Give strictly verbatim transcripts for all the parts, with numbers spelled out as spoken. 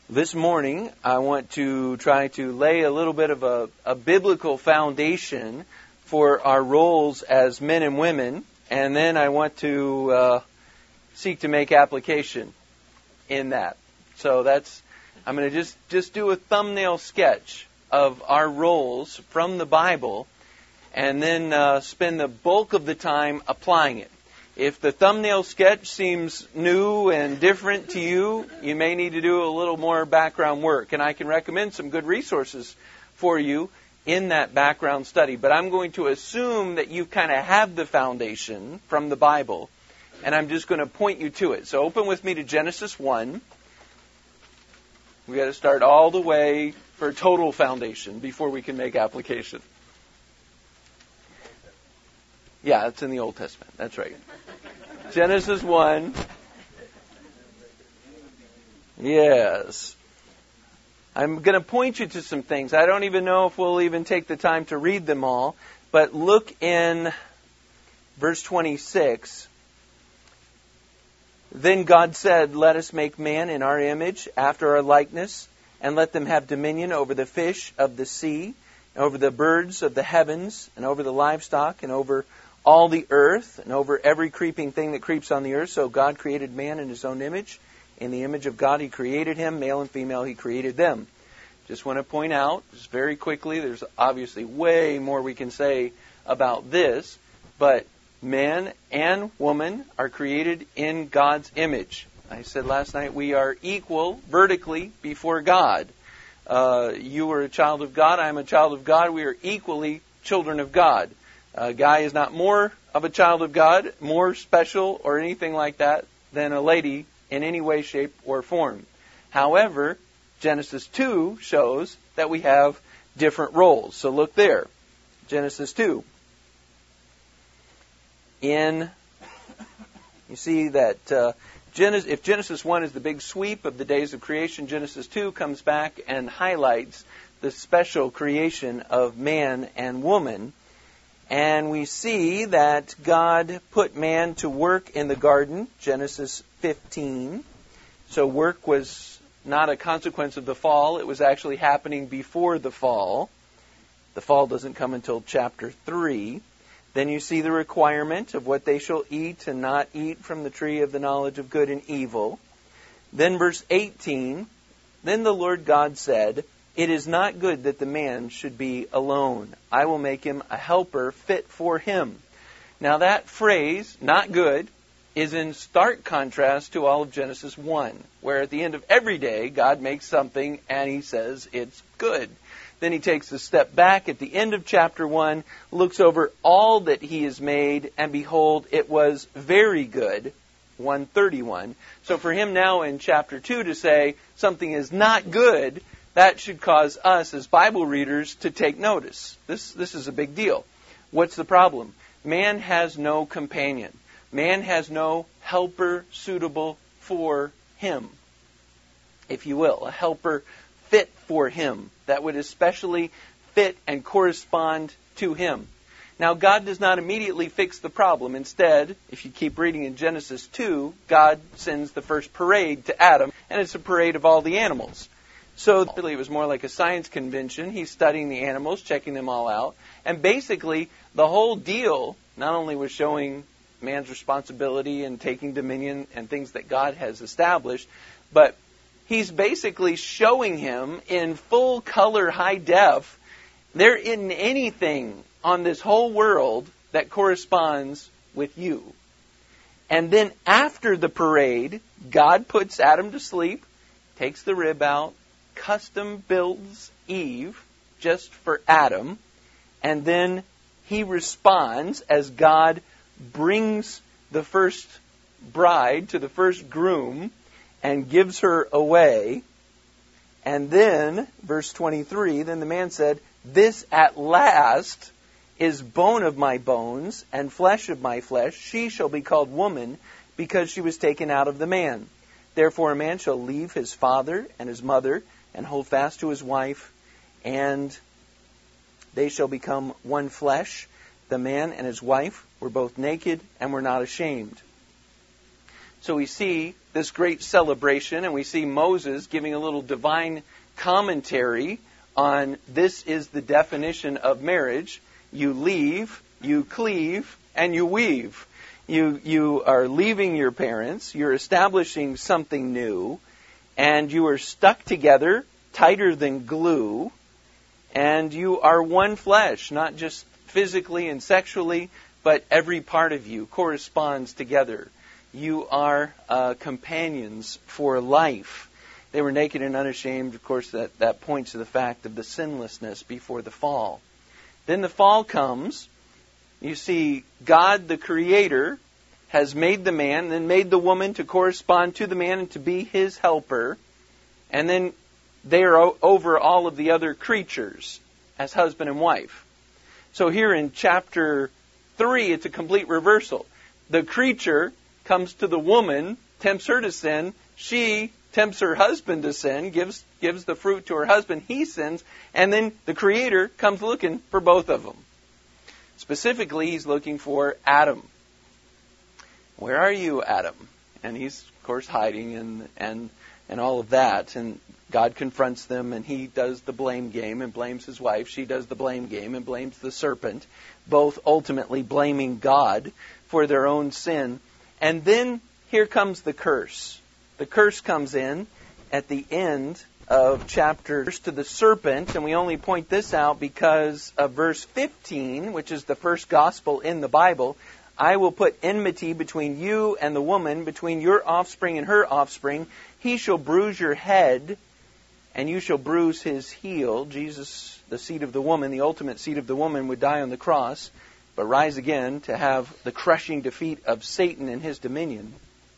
This morning, I want to try to lay a little bit of a, a biblical foundation for our roles as men and women, and then I want to uh, seek to make application in that. So that's, I'm going to just, just do a thumbnail sketch of our roles from the Bible, and then uh, spend the bulk of the time applying it. If the thumbnail sketch seems new and different to you, you may need to do a little more background work. And I can recommend some good resources for you in that background study. But I'm going to assume that you kind of have the foundation from the Bible, and I'm just going to point you to it. So open with me to Genesis one. We've got to start all the way for total foundation before we can make application. Yeah, it's in the Old Testament. That's right. Genesis one. Yes. I'm going to point you to some things. I don't even know if we'll even take the time to read them all. But look in verse twenty-six. Then God said, "Let us make man in our image, after our likeness, and let them have dominion over the fish of the sea, and over the birds of the heavens, and over the livestock, and over all the earth, and over every creeping thing that creeps on the earth." So God created man in His own image. In the image of God He created him, male and female He created them. Just want to point out, just very quickly, there's obviously way more we can say about this, but man and woman are created in God's image. I said last night we are equal vertically before God. Uh, you are a child of God, I am a child of God, we are equally children of God. A guy is not more of a child of God, more special or anything like that than a lady in any way, shape, or form. However, Genesis two shows that we have different roles. So look there. Genesis two. In, you see that uh, Genesis, if Genesis one is the big sweep of the days of creation, Genesis two comes back and highlights the special creation of man and woman. And we see that God put man to work in the garden, Genesis fifteen. So work was not a consequence of the fall. It was actually happening before the fall. The fall doesn't come until chapter three. Then you see the requirement of what they shall eat and not eat from the tree of the knowledge of good and evil. Then verse eighteen, "Then the Lord God said, it is not good that the man should be alone. I will make him a helper fit for him." Now that phrase, not good, is in stark contrast to all of Genesis one, where at the end of every day, God makes something and He says it's good. Then He takes a step back at the end of chapter one, looks over all that He has made, and behold, it was very good, one thirty-one. So for Him now in chapter two to say something is not good, that should cause us as Bible readers to take notice. This, this is a big deal. What's the problem? Man has no companion. Man has no helper suitable for him, if you will. A helper fit for him that would especially fit and correspond to him. Now, God does not immediately fix the problem. Instead, if you keep reading in Genesis two, God sends the first parade to Adam, and it's a parade of all the animals. So really it was more like a science convention. He's studying the animals, checking them all out. And basically, the whole deal not only was showing man's responsibility and taking dominion and things that God has established, but He's basically showing him in full color, high def, there isn't anything on this whole world that corresponds with you. And then after the parade, God puts Adam to sleep, takes the rib out, custom builds Eve just for Adam, and then He responds as God brings the first bride to the first groom and gives her away. And then, verse twenty-three, then the man said, "This at last is bone of my bones and flesh of my flesh. She shall be called woman because she was taken out of the man. Therefore a man shall leave his father and his mother and hold fast to his wife, and they shall become one flesh. The man and his wife were both naked and were not ashamed." So we see this great celebration, and we see Moses giving a little divine commentary on this is the definition of marriage. You leave, you cleave, and you weave. You, you are leaving your parents, you're establishing something new, and you are stuck together tighter than glue, and you are one flesh, not just physically and sexually, but every part of you corresponds together. You are uh, companions for life. They were naked and unashamed. Of course, that, that points to the fact of the sinlessness before the fall. Then the fall comes. You see, God, the Creator, has made the man, then made the woman to correspond to the man and to be his helper. And then they are o- over all of the other creatures as husband and wife. So here in chapter three, it's a complete reversal. The creature comes to the woman, tempts her to sin. She tempts her husband to sin, gives gives the fruit to her husband. He sins. And then the Creator comes looking for both of them. Specifically, he's looking for Adam. Where are you, Adam? And he's, of course, hiding and and and all of that. And God confronts them, and he does the blame game and blames his wife. She does the blame game and blames the serpent, both ultimately blaming God for their own sin. And then here comes the curse. The curse comes in at the end of chapter to the serpent, and we only point this out because of verse fifteen, which is the first gospel in the Bible. I will put enmity between you and the woman, between your offspring and her offspring. He shall bruise your head, and you shall bruise his heel. Jesus, the seed of the woman, the ultimate seed of the woman, would die on the cross, but rise again to have the crushing defeat of Satan and his dominion.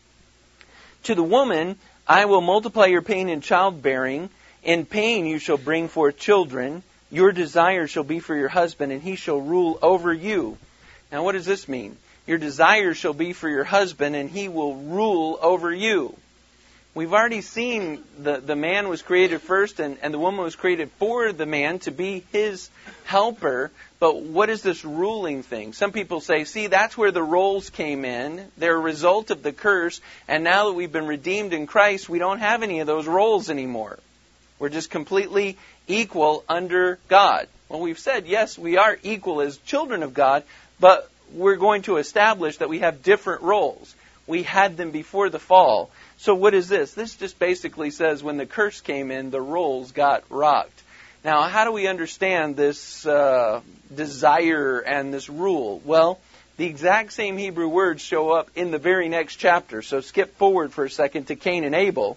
To the woman, I will multiply your pain in childbearing. In pain you shall bring forth children. Your desire shall be for your husband, and he shall rule over you. Now what does this mean? Your desire shall be for your husband, and he will rule over you. We've already seen the, the man was created first, and, and the woman was created for the man to be his helper. But what is this ruling thing? Some people say, see, that's where the roles came in. They're a result of the curse, and now that we've been redeemed in Christ, we don't have any of those roles anymore. We're just completely equal under God. Well, we've said, yes, we are equal as children of God, but we're going to establish that we have different roles. We had them before the fall. So what is this? This just basically says when the curse came in, the roles got rocked. Now, how do we understand this uh, desire and this rule? Well, the exact same Hebrew words show up in the very next chapter. So skip forward for a second to Cain and Abel.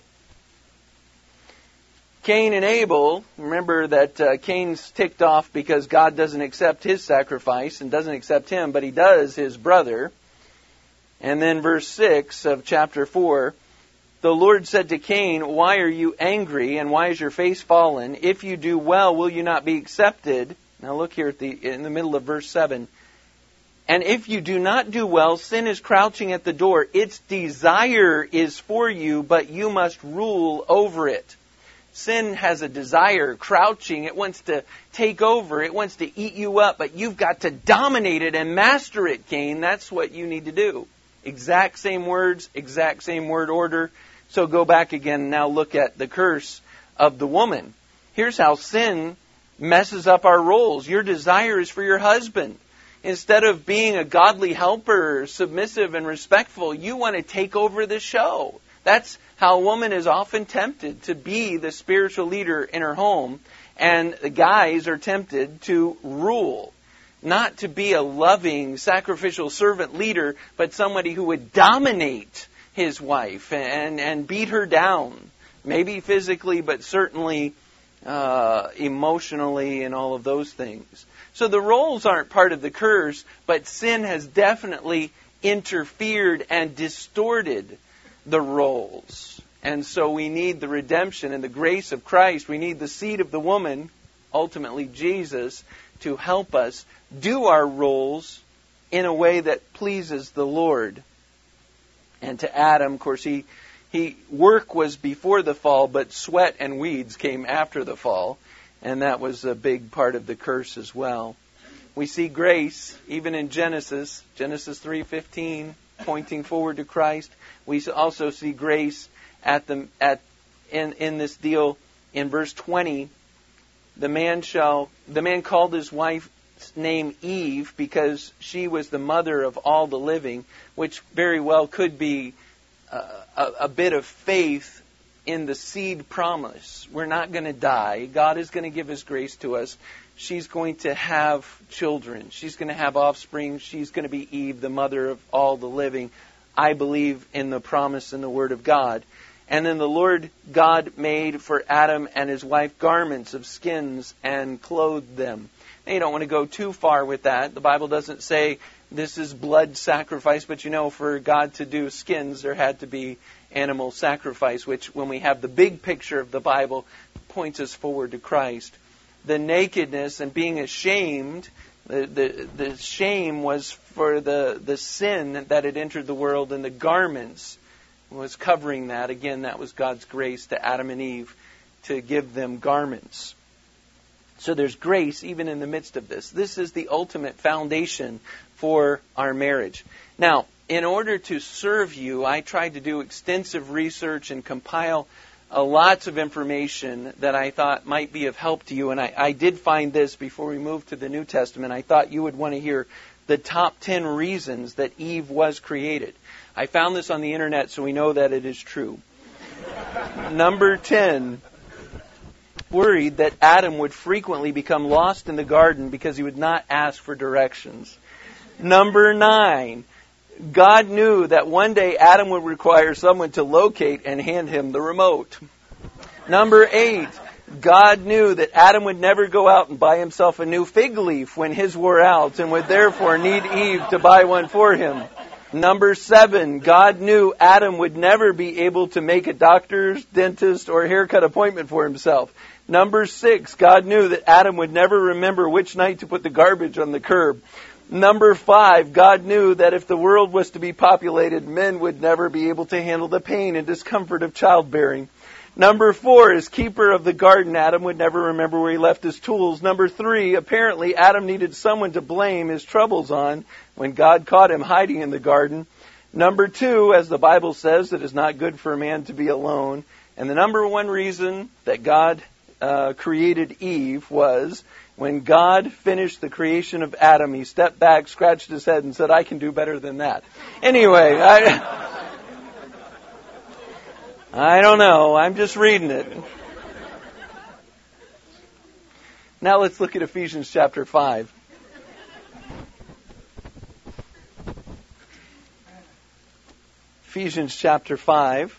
Cain and Abel, remember that uh, Cain's ticked off because God doesn't accept his sacrifice and doesn't accept him, but he does his brother. And then verse six of chapter four, the Lord said to Cain, why are you angry and why is your face fallen? If you do well, will you not be accepted? Now look here at the in the middle of verse seven. And if you do not do well, sin is crouching at the door. Its desire is for you, but you must rule over it. Sin has a desire, crouching. It wants to take over. It wants to eat you up. But you've got to dominate it and master it, Cain. That's what you need to do. Exact same words, exact same word order. So go back again and now look at the curse of the woman. Here's how sin messes up our roles. Your desire is for your husband. Instead of being a godly helper, submissive and respectful, you want to take over the show. That's how a woman is often tempted to be the spiritual leader in her home, and the guys are tempted to rule. Not to be a loving, sacrificial servant leader, but somebody who would dominate his wife and, and beat her down. Maybe physically, but certainly uh, emotionally and all of those things. So the roles aren't part of the curse, but sin has definitely interfered and distorted the roles. And so we need the redemption and the grace of Christ. We need the seed of the woman, ultimately Jesus, to help us do our roles in a way that pleases the Lord. And to Adam, of course, he, he work was before the fall, but sweat and weeds came after the fall. And that was a big part of the curse as well. We see grace even in Genesis, Genesis three fifteen. pointing forward to Christ. We also see grace at the at in in this deal in verse twenty. The man shall the man called his wife's name Eve because she was the mother of all the living, which very well could be uh, a, a bit of faith in the seed promise. We're not going to die. God is going to give His grace to us. She's going to have children. She's going to have offspring. She's going to be Eve, the mother of all the living. I believe in the promise and the Word of God. And then the Lord God made for Adam and his wife garments of skins and clothed them. Now, you don't want to go too far with that. The Bible doesn't say this is blood sacrifice, but you know, for God to do skins, there had to be animal sacrifice, which when we have the big picture of the Bible, points us forward to Christ. The nakedness and being ashamed, the, the, the shame was for the, the sin that had entered the world, and the garments was covering that. Again, that was God's grace to Adam and Eve to give them garments. So there's grace even in the midst of this. This is the ultimate foundation for our marriage. Now, in order to serve you, I tried to do extensive research and compile uh, lots of information that I thought might be of help to you. And I, I did find this before we moved to the New Testament. I thought you would want to hear the top ten reasons that Eve was created. I found this on the internet, so we know that it is true. Number ten, worried that Adam would frequently become lost in the garden because he would not ask for directions. Number nine, God knew that one day Adam would require someone to locate and hand him the remote. Number eight, God knew that Adam would never go out and buy himself a new fig leaf when his wore out and would therefore need Eve to buy one for him. Number seven, God knew Adam would never be able to make a doctor's, dentist, or haircut appointment for himself. Number six, God knew that Adam would never remember which night to put the garbage on the curb. Number five, God knew that if the world was to be populated, men would never be able to handle the pain and discomfort of childbearing. Number four, as keeper of the garden, Adam would never remember where he left his tools. Number three, apparently Adam needed someone to blame his troubles on when God caught him hiding in the garden. Number two, as the Bible says, it is not good for a man to be alone. And the number one reason that God uh, created Eve was when God finished the creation of Adam, he stepped back, scratched his head, and said, I can do better than that. Anyway, I... I don't know. I'm just reading it. Now let's look at Ephesians chapter five. Ephesians chapter five.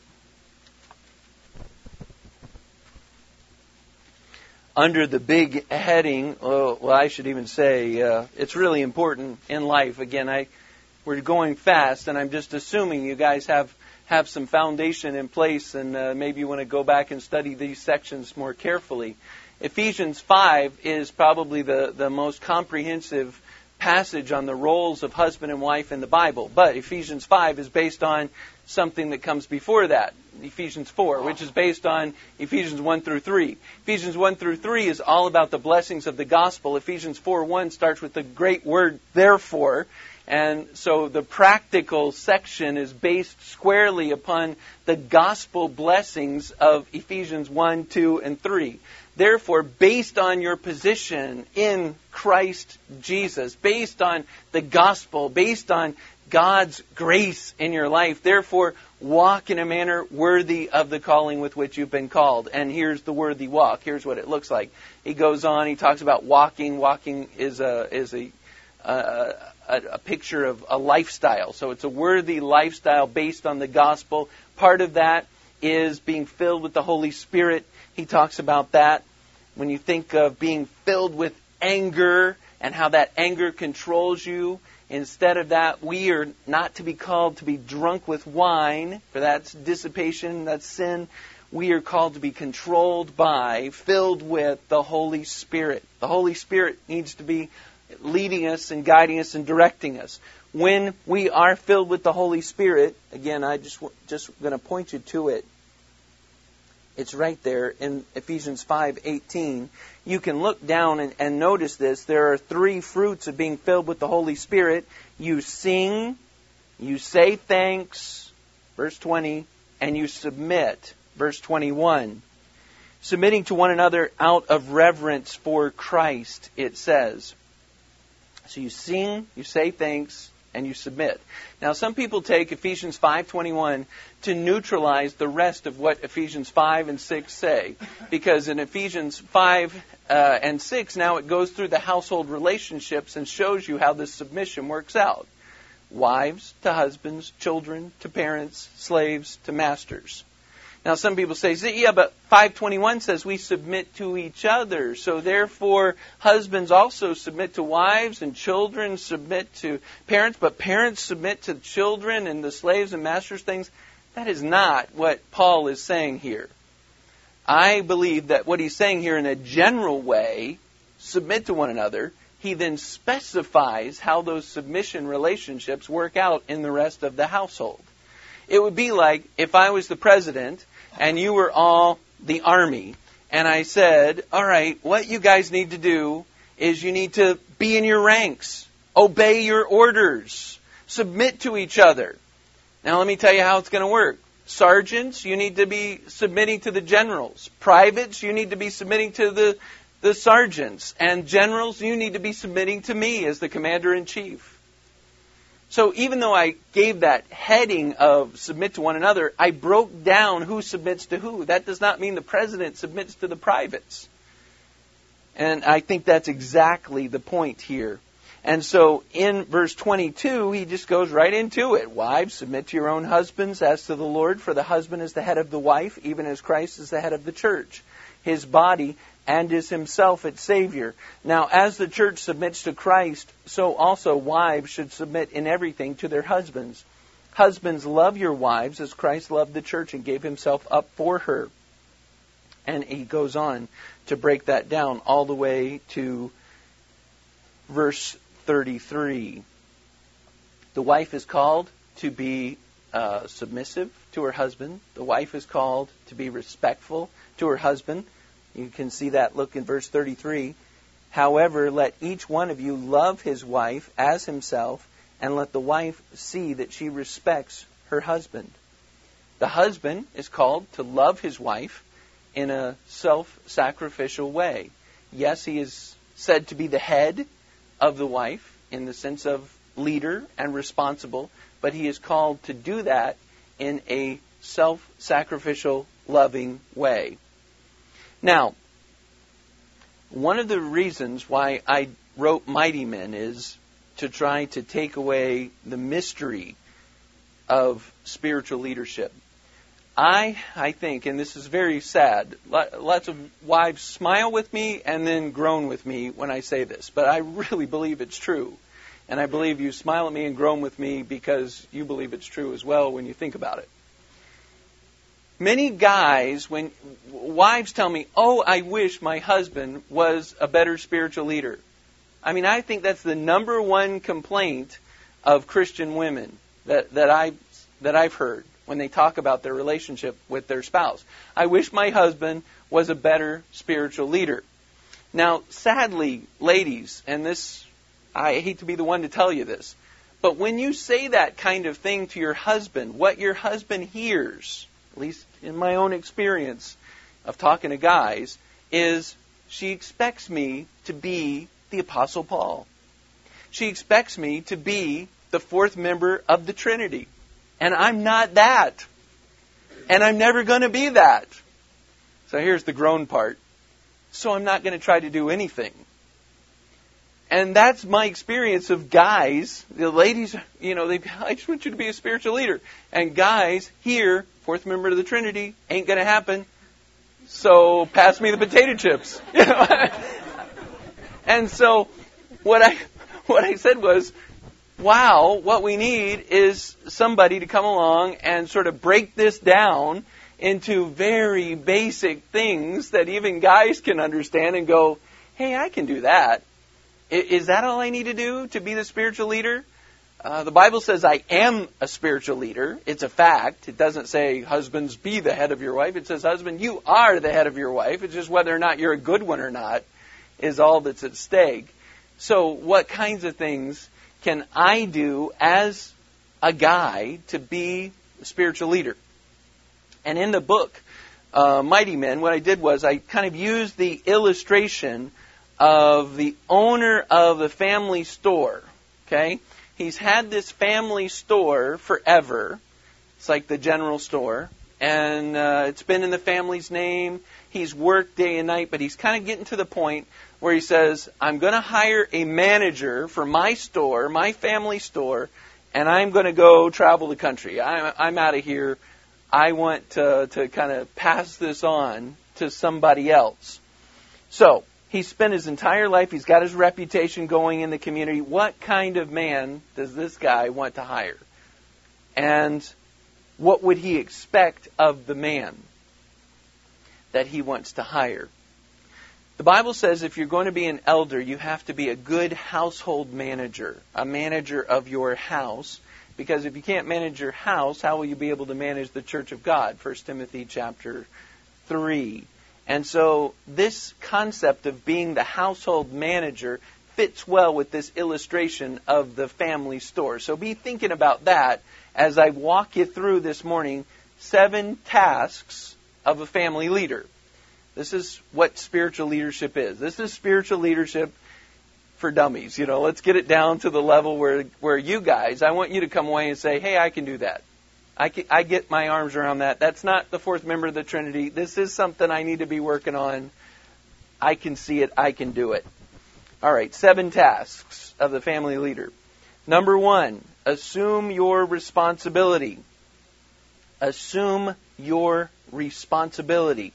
Under the big heading, oh, well, I should even say, uh, it's really important in life. Again, I we're going fast, and I'm just assuming you guys have have some foundation in place, and uh, maybe you want to go back and study these sections more carefully. Ephesians five is probably the, the most comprehensive passage on the roles of husband and wife in the Bible. But Ephesians five is based on something that comes before that, Ephesians four, which is based on Ephesians one through three. Ephesians one through three is all about the blessings of the gospel. Ephesians four one starts with the great word, therefore. And so the practical section is based squarely upon the gospel blessings of Ephesians one, two, and three. Therefore, based on your position in Christ Jesus, based on the gospel, based on God's grace in your life, therefore, walk in a manner worthy of the calling with which you've been called. And here's the worthy walk. Here's what it looks like. He goes on, he talks about walking. Walking is a is a uh, A, a picture of a lifestyle. So it's a worthy lifestyle based on the gospel. Part of that is being filled with the Holy Spirit. He talks about that. When you think of being filled with anger and how that anger controls you, instead of that, we are not to be called to be drunk with wine, for that's dissipation, that's sin. We are called to be controlled by, filled with the Holy Spirit. The Holy Spirit needs to be leading us and guiding us and directing us. When we are filled with the Holy Spirit, again, I just just going to point you to it. It's right there in Ephesians five eighteen. You can look down and, and notice this. There are three fruits of being filled with the Holy Spirit. You sing, You say thanks, verse twenty, and you submit, verse twenty-one. Submitting to one another out of reverence for Christ, it says. So you sing, you say thanks, and you submit. Now, some people take Ephesians five twenty-one to neutralize the rest of what Ephesians five and six say. Because in Ephesians five uh, and six, now it goes through the household relationships and shows you how this submission works out. Wives to husbands, children to parents, slaves to masters. Now, some people say, yeah, but five twenty-one says we submit to each other. So, therefore, husbands also submit to wives and children submit to parents, but parents submit to children and the slaves and masters things. That is not what Paul is saying here. I believe that what he's saying here in a general way, submit to one another, he then specifies how those submission relationships work out in the rest of the household. It would be like if I was the president and you were all the army, and I said, all right, what you guys need to do is you need to be in your ranks, obey your orders, submit to each other. Now let me tell you how it's going to work. Sergeants, you need to be submitting to the generals. Privates, you need to be submitting to the, the sergeants. And generals, you need to be submitting to me as the commander-in-chief. So even though I gave that heading of submit to one another, I broke down who submits to who. That does not mean the president submits to the privates. And I think that's exactly the point here. And so in verse twenty-two, he just goes right into it. Wives, submit to your own husbands as to the Lord, for the husband is the head of the wife, even as Christ is the head of the church, his body, and is himself its Savior. Now, as the church submits to Christ, so also wives should submit in everything to their husbands. Husbands, love your wives as Christ loved the church and gave himself up for her. And he goes on to break that down all the way to verse thirty-three. The wife is called to be uh, submissive to her husband. The wife is called to be respectful to her husband. You can see that look in verse thirty-three. However, let each one of you love his wife as himself, and let the wife see that she respects her husband. The husband is called to love his wife in a self-sacrificial way. Yes, he is said to be the head of the wife in the sense of leader and responsible, but he is called to do that in a self-sacrificial, loving way. Now, one of the reasons why I wrote Mighty Men is to try to take away the mystery of spiritual leadership. I, I think, and this is very sad, lots of wives smile with me and then groan with me when I say this, but I really believe it's true. And I believe you smile at me and groan with me because you believe it's true as well when you think about it. Many guys, when wives tell me, oh, I wish my husband was a better spiritual leader. I mean, I think that's the number one complaint of Christian women that, that, I, that I've heard when they talk about their relationship with their spouse. I wish my husband was a better spiritual leader. Now, sadly, ladies, and this, I hate to be the one to tell you this, but when you say that kind of thing to your husband, what your husband hears, at least in my own experience of talking to guys, is she expects me to be the Apostle Paul. She expects me to be the fourth member of the Trinity. And I'm not that. And I'm never going to be that. So here's the groan part. So I'm not going to try to do anything. And that's my experience of guys. The ladies, you know, they, I just want you to be a spiritual leader. And guys, here, fourth member of the Trinity, ain't going to happen. So pass me the potato chips. You know? And so what I what I said was, wow, what we need is somebody to come along and sort of break this down into very basic things that even guys can understand and go, hey, I can do that. Is that all I need to do to be the spiritual leader? Uh, the Bible says I am a spiritual leader. It's a fact. It doesn't say, husbands, be the head of your wife. It says, husband, you are the head of your wife. It's just whether or not you're a good one or not is all that's at stake. So what kinds of things can I do as a guy to be a spiritual leader. And in the book, uh, Mighty Men, what I did was I kind of used the illustration of the owner of the family store. Okay? He's had this family store forever. It's like the general store. And uh, it's been in the family's name. He's worked day and night, but he's kind of getting to the point where he says, I'm going to hire a manager for my store, my family store, and I'm going to go travel the country. I'm, I'm out of here. I want to, to kind of pass this on to somebody else. So he spent his entire life, he's got his reputation going in the community. What kind of man does this guy want to hire? And what would he expect of the man that he wants to hire? The Bible says if you're going to be an elder, you have to be a good household manager, a manager of your house. Because if you can't manage your house, how will you be able to manage the church of God? First Timothy chapter three. And so this concept of being the household manager fits well with this illustration of the family store. So be thinking about that as I walk you through this morning seven tasks of a family leader. This is what spiritual leadership is. This is spiritual leadership for dummies. You know, let's get it down to the level where where you guys, I want you to come away and say, hey, I can do that. I, can, I get my arms around that. That's not the fourth member of the Trinity. This is something I need to be working on. I can see it. I can do it. All right, seven tasks of the family leader. Number one, assume your responsibility. Assume your responsibility.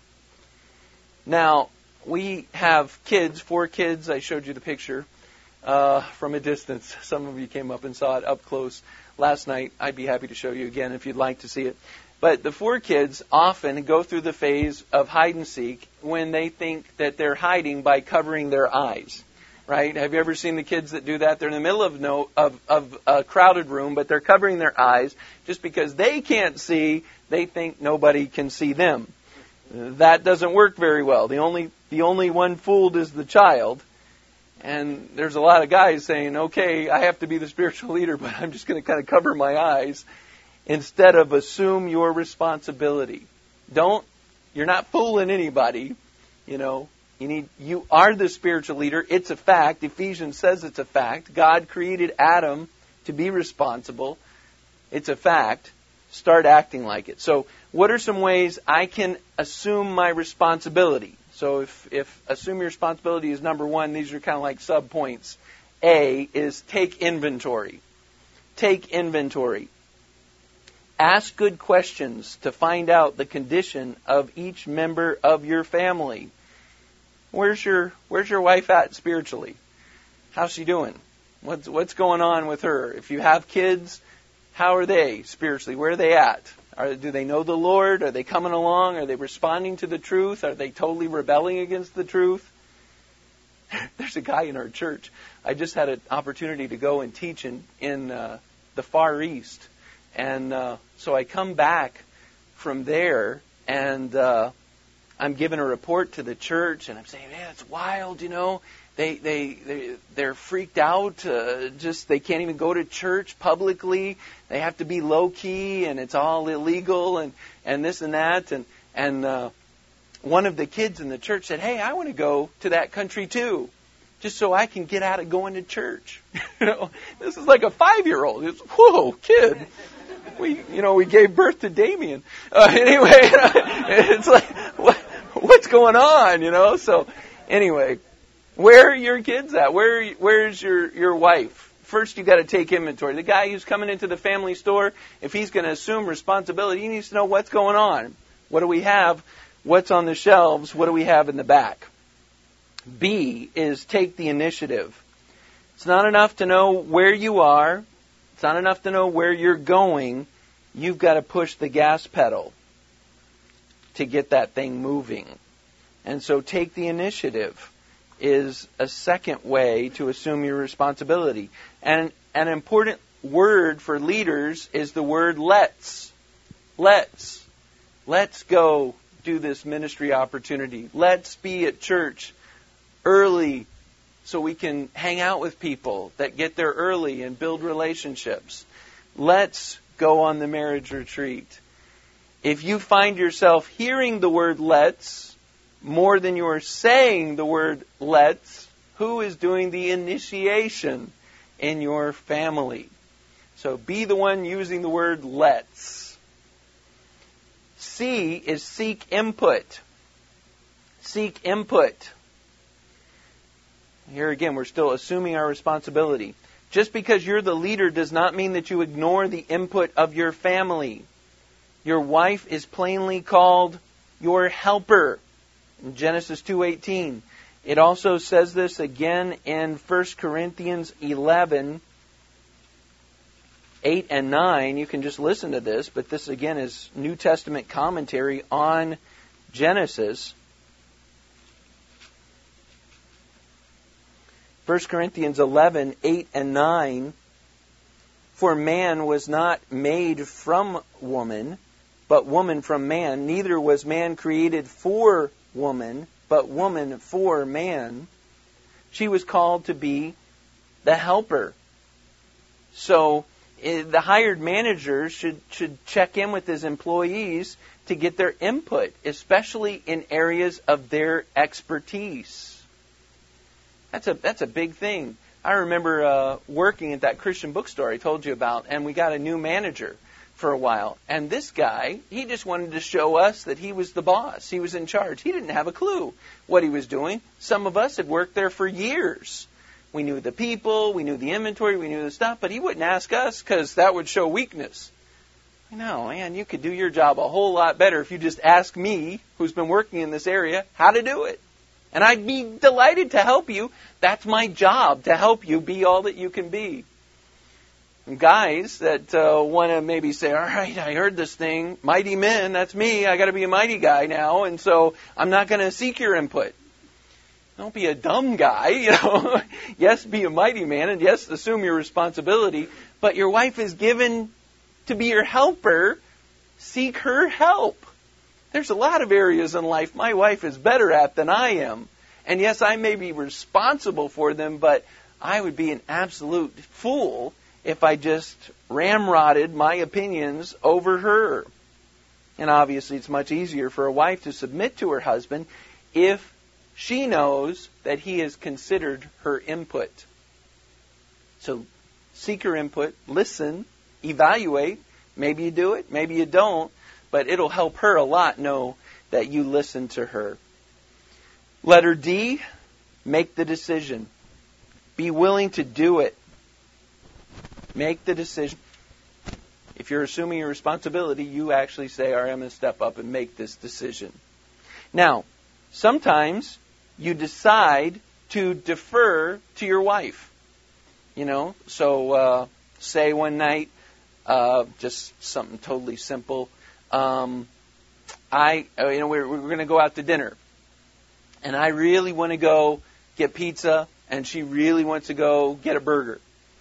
Now, we have kids, four kids. I showed you the picture uh, from a distance. Some of you came up and saw it up close last night. I'd be happy to show you again if you'd like to see it. But the four kids often go through the phase of hide and seek when they think that they're hiding by covering their eyes. Right? Have you ever seen the kids that do that? They're in the middle of no of, of a crowded room, but they're covering their eyes just because they can't see. They think nobody can see them. That doesn't work very well. The only the only one fooled is the child. And there's a lot of guys saying, okay, I have to be the spiritual leader, but I'm just going to kind of cover my eyes instead of assume your responsibility. Don't, you're not fooling anybody, you know. You need, you are the spiritual leader. It's a fact. Ephesians says it's a fact. God created Adam to be responsible. It's a fact. Start acting like it. So what are some ways I can assume my responsibility? So if, if assume your responsibility is number one, these are kind of like sub-points. A is take inventory. Take inventory. Ask good questions to find out the condition of each member of your family. Where's your Where's your wife at spiritually? How's she doing? What's What's going on with her? If you have kids, how are they spiritually? Where are they at? Are, do they know the Lord? Are they coming along? Are they responding to the truth? Are they totally rebelling against the truth? There's a guy in our church. I just had an opportunity to go and teach in, in uh, the Far East. And uh, so I come back from there, and uh, I'm giving a report to the church, and I'm saying, man, it's wild, you know. They, they, they, they're freaked out. Uh, just they can't even go to church publicly. They have to be low-key, and it's all illegal, and, and this and that. And, and uh, one of the kids in the church said, hey, I want to go to that country too, just so I can get out of going to church. You know, this is like a five-year-old. It's, whoa, kid. We, you know, we gave birth to Damien. Uh, anyway, it's like, what, what's going on, you know? So, anyway, where are your kids at? Where, where's your, your wife? First, you got to take inventory. The guy who's coming into the family store, if he's going to assume responsibility, he needs to know what's going on. What do we have? What's on the shelves? What do we have in the back? B is take the initiative. It's not enough to know where you are. It's not enough to know where you're going. You've got to push the gas pedal to get that thing moving. And so take the initiative is a second way to assume your responsibility. And an important word for leaders is the word let's. Let's. Let's go do this ministry opportunity. Let's be at church early so we can hang out with people that get there early and build relationships. let's go on the marriage retreat. If you find yourself hearing the word let's more than you are saying the word let's, who is doing the initiation in your family? So be the one using the word let's. C is seek input. Seek input. Here again, we're still assuming our responsibility. Just because you're the leader does not mean that you ignore the input of your family. Your wife is plainly called your helper in Genesis two eighteen. It also says this again in First Corinthians eleven, eight and nine. You can just listen to this, but this again is New Testament commentary on Genesis. First Corinthians eleven, eight and nine. For man was not made from woman, but woman from man. Neither was man created for woman, but woman for man. She was called to be the helper. So the hired manager should, should check in with his employees to get their input, especially in areas of their expertise. That's a that's a big thing. I remember uh, working at that Christian bookstore I told you about, and we got a new manager for a while. And this guy, he just wanted to show us that he was the boss. He was in charge. He didn't have a clue what he was doing. Some of us had worked there for years. We knew the people, we knew the inventory, we knew the stuff, but he wouldn't ask us because that would show weakness. I know, man, you could do your job a whole lot better if you just ask me, who's been working in this area, how to do it. And I'd be delighted to help you. That's my job, to help you be all that you can be. And guys that uh, want to maybe say, all right, I heard this thing, mighty men, that's me, I got to be a mighty guy now, and so I'm not going to seek your input. Don't be a dumb guy, you know. Yes, be a mighty man, and yes, assume your responsibility, but your wife is given to be your helper. Seek her help. There's a lot of areas in life my wife is better at than I am. And yes, I may be responsible for them, but I would be an absolute fool if I just ramrodded my opinions over her. And obviously it's much easier for a wife to submit to her husband if she knows that he has considered her input. So seek her input, listen, evaluate. Maybe you do it, maybe you don't. But it'll help her a lot know that you listen to her. Letter D, make the decision. Be willing to do it. Make the decision. If you're assuming your responsibility, you actually say, all right, I'm going to step up and make this decision. Now, sometimes you decide to defer to your wife. You know, so uh, say one night, uh, just something totally simple. Um, I, you know, we're, we're going to go out to dinner, and I really want to go get pizza, and she really wants to go get a burger.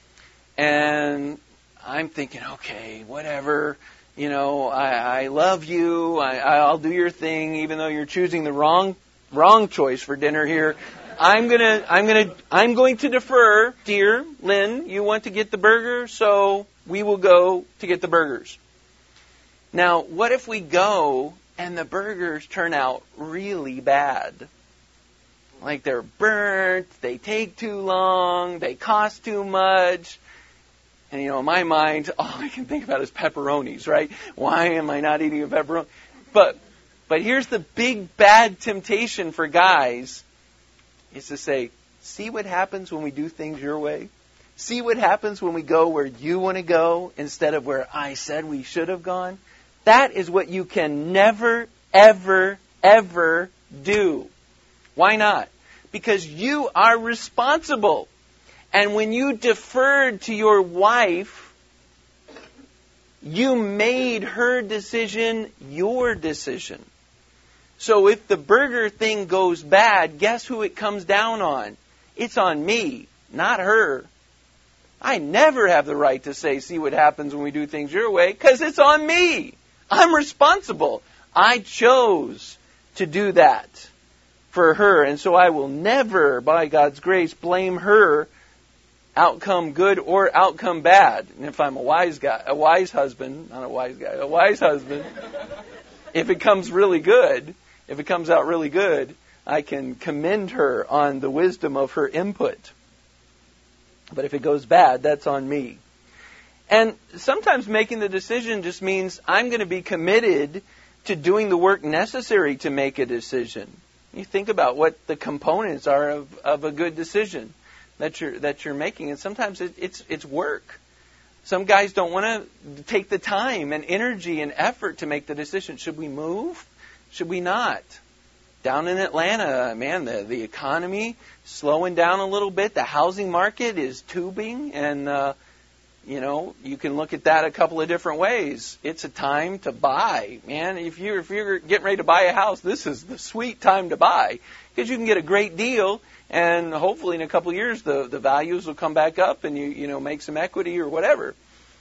And I'm thinking, okay, whatever, you know, I, I love you, I, I'll do your thing, even though you're choosing the wrong, wrong choice for dinner here. I'm gonna, I'm gonna, I'm going to defer, dear Lynn. You want to get the burger, so we will go to get the burgers. Now, what if we go and the burgers turn out really bad? Like they're burnt, they take too long, they cost too much. And, you know, in my mind, all I can think about is pepperonis, right? Why am I not eating a pepperoni? But, but here's the big bad temptation for guys is to say, see what happens when we do things your way? See what happens when we go where you want to go instead of where I said we should have gone? That is what you can never, ever, ever do. Why not? Because you are responsible. And when you deferred to your wife, you made her decision your decision. So if the burger thing goes bad, guess who it comes down on? It's on me, not her. I never have the right to say, see what happens when we do things your way, because it's on me. I'm responsible. I chose to do that for her, and so I will never, by God's grace, blame her outcome good or outcome bad. And if I'm a wise guy, a wise husband, not a wise guy, a wise husband, if it comes really good, if it comes out really good, I can commend her on the wisdom of her input. But if it goes bad, that's on me. And sometimes making the decision just means I'm going to be committed to doing the work necessary to make a decision. You think about what the components are of, of a good decision that you're that you're making, and sometimes it, it's it's work. Some guys don't want to take the time and energy and effort to make the decision. Should we move? Should we not? Down in Atlanta, man, the the economy slowing down a little bit. The housing market is tubing, and uh, you know you can look at that a couple of different ways. It's a time to buy, man. If you're if you're getting ready to buy a house, this is the sweet time to buy because you can get a great deal, and hopefully in a couple of years the the values will come back up, and you you know make some equity or whatever.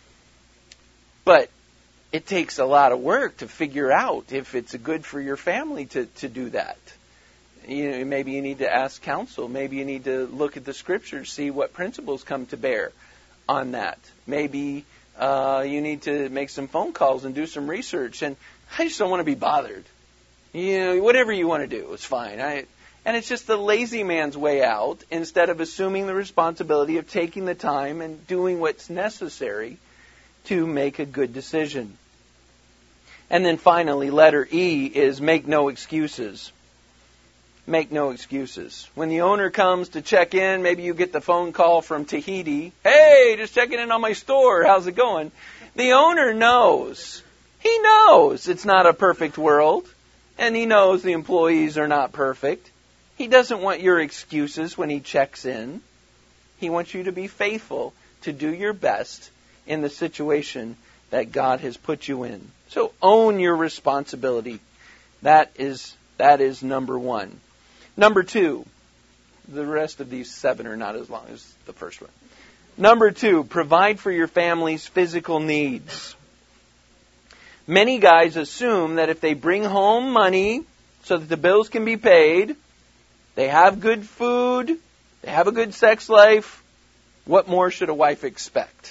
But it takes a lot of work to figure out if it's good for your family to, to do that. You know, maybe you need to ask counsel. Maybe you need to look at the scriptures, see what principles come to bear on that. Maybe uh, you need to make some phone calls and do some research. And I just don't want to be bothered. You know, whatever you want to do is fine. I, and it's just the lazy man's way out instead of assuming the responsibility of taking the time and doing what's necessary to make a good decision. And then finally, letter E is make no excuses. Make no excuses. When the owner comes to check in, maybe you get the phone call from Tahiti. Hey, just checking in on my store. How's it going? The owner knows. He knows it's not a perfect world. And he knows the employees are not perfect. He doesn't want your excuses when he checks in. He wants you to be faithful to do your best in the situation that God has put you in. So own your responsibility. That is that is number one. Number two, the rest of these seven are not as long as the first one. Number two, provide for your family's physical needs. Many guys assume that if they bring home money so that the bills can be paid, they have good food, they have a good sex life, what more should a wife expect?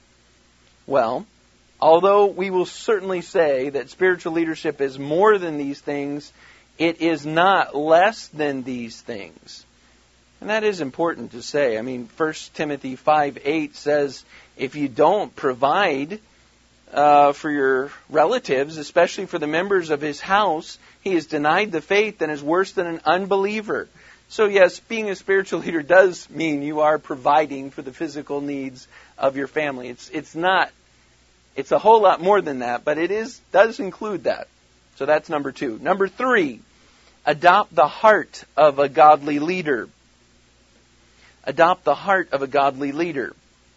Well, although we will certainly say that spiritual leadership is more than these things, it is not less than these things. And that is important to say. I mean, First Timothy five eight says, if you don't provide uh, for your relatives, especially for the members of his house, he has denied the faith and is worse than an unbeliever. So yes, being a spiritual leader does mean you are providing for the physical needs of your family. It's it's not, it's a whole lot more than that, but it is does include that. So that's number two. Number three, adopt the heart of a godly leader. Adopt the heart of a godly leader.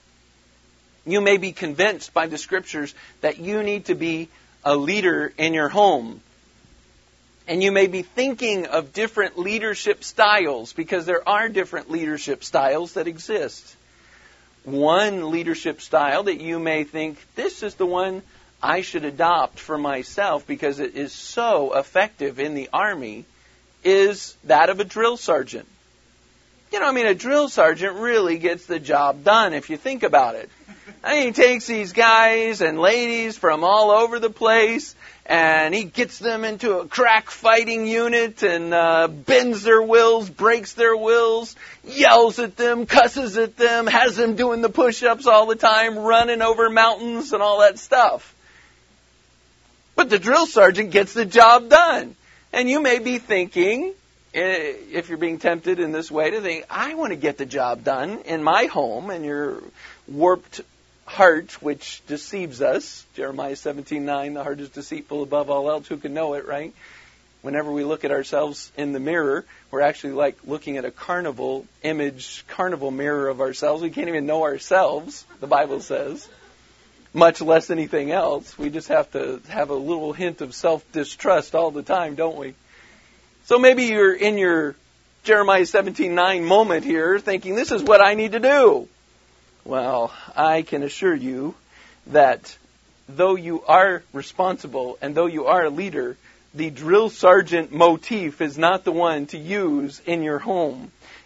You may be convinced by the scriptures that you need to be a leader in your home. And you may be thinking of different leadership styles because there are different leadership styles that exist. One leadership style that you may think, this is the one I should adopt for myself because it is so effective in the Army, is that of a drill sergeant. You know, I mean, a drill sergeant really gets the job done if you think about it. I mean, he takes these guys and ladies from all over the place, and he gets them into a crack fighting unit and uh, bends their wills, breaks their wills, yells at them, cusses at them, has them doing the push-ups all the time, running over mountains and all that stuff. But the drill sergeant gets the job done. And you may be thinking, if you're being tempted in this way, to think, I want to get the job done in my home, and your warped heart, which deceives us. Jeremiah seventeen nine, the heart is deceitful above all else. Who can know it, right? Whenever we look at ourselves in the mirror, we're actually like looking at a carnival image, carnival mirror of ourselves. We can't even know ourselves, the Bible says, much less anything else. We just have to have a little hint of self-distrust all the time, don't we? So maybe you're in your Jeremiah seventeen nine moment here thinking, this is what I need to do. Well, I can assure you that though you are responsible and though you are a leader, the drill sergeant motif is not the one to use in your home.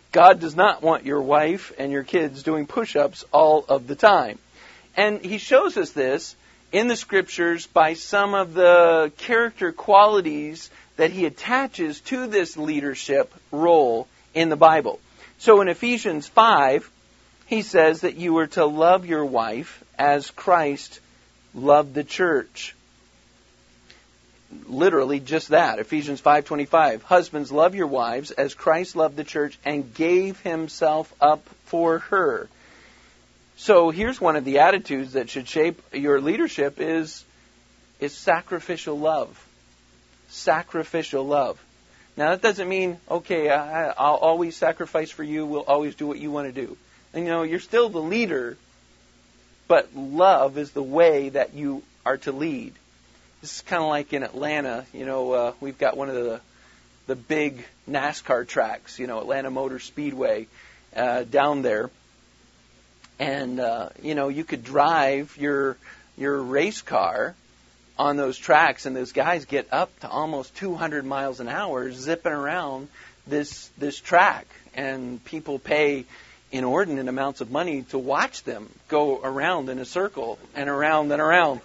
God does not want your wife and your kids doing push-ups all of the time. And he shows us this in the Scriptures by some of the character qualities that he attaches to this leadership role in the Bible. So in Ephesians five, he says that you are to love your wife as Christ loved the church. Literally just that, Ephesians five twenty-five. Husbands, love your wives as Christ loved the church and gave himself up for her. So here's one of the attitudes that should shape your leadership is, is sacrificial love. Sacrificial love. Now that doesn't mean, okay, I, I'll always sacrifice for you, we'll always do what you want to do. And you know, you're still the leader, but love is the way that you are to lead. This is kind of like in Atlanta, you know, uh, we've got one of the the big NASCAR tracks, you know, Atlanta Motor Speedway uh, down there. And, uh, you know, you could drive your your race car on those tracks, and those guys get up to almost two hundred miles an hour zipping around this this track. And people pay inordinate amounts of money to watch them go around in a circle and around and around.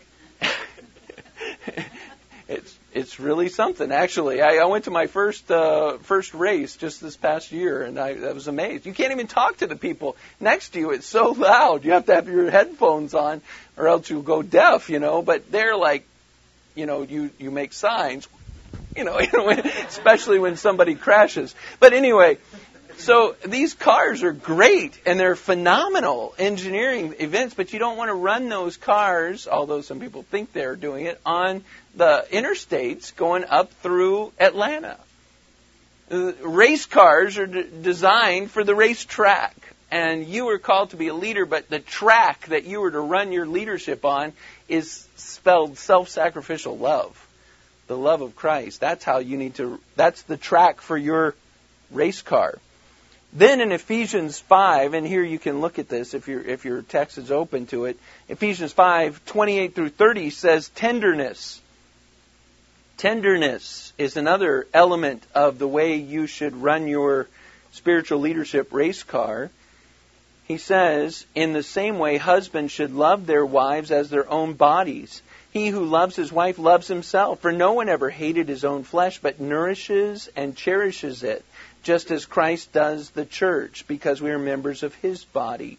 It's it's really something, actually. I, I went to my first uh, first race just this past year, and I, I was amazed. You can't even talk to the people next to you. It's so loud. You have to have your headphones on, or else you'll go deaf, you know. But they're like, you know, you, you make signs, you know, especially when somebody crashes. But anyway, so these cars are great, and they're phenomenal engineering events, but you don't want to run those cars, although some people think they're doing it, on the interstates going up through Atlanta. Uh, race cars are d- designed for the racetrack, and you are called to be a leader, but the track that you are to run your leadership on is spelled self-sacrificial love, the love of Christ. That's how you need to, that's the track for your race car. Then in Ephesians five, and here you can look at this if your if your text is open to it, Ephesians five, twenty-eight through thirty says tenderness. Tenderness is another element of the way you should run your spiritual leadership race car. He says, in the same way, husbands should love their wives as their own bodies. He who loves his wife loves himself, for no one ever hated his own flesh, but nourishes and cherishes it, just as Christ does the church, because we are members of his body.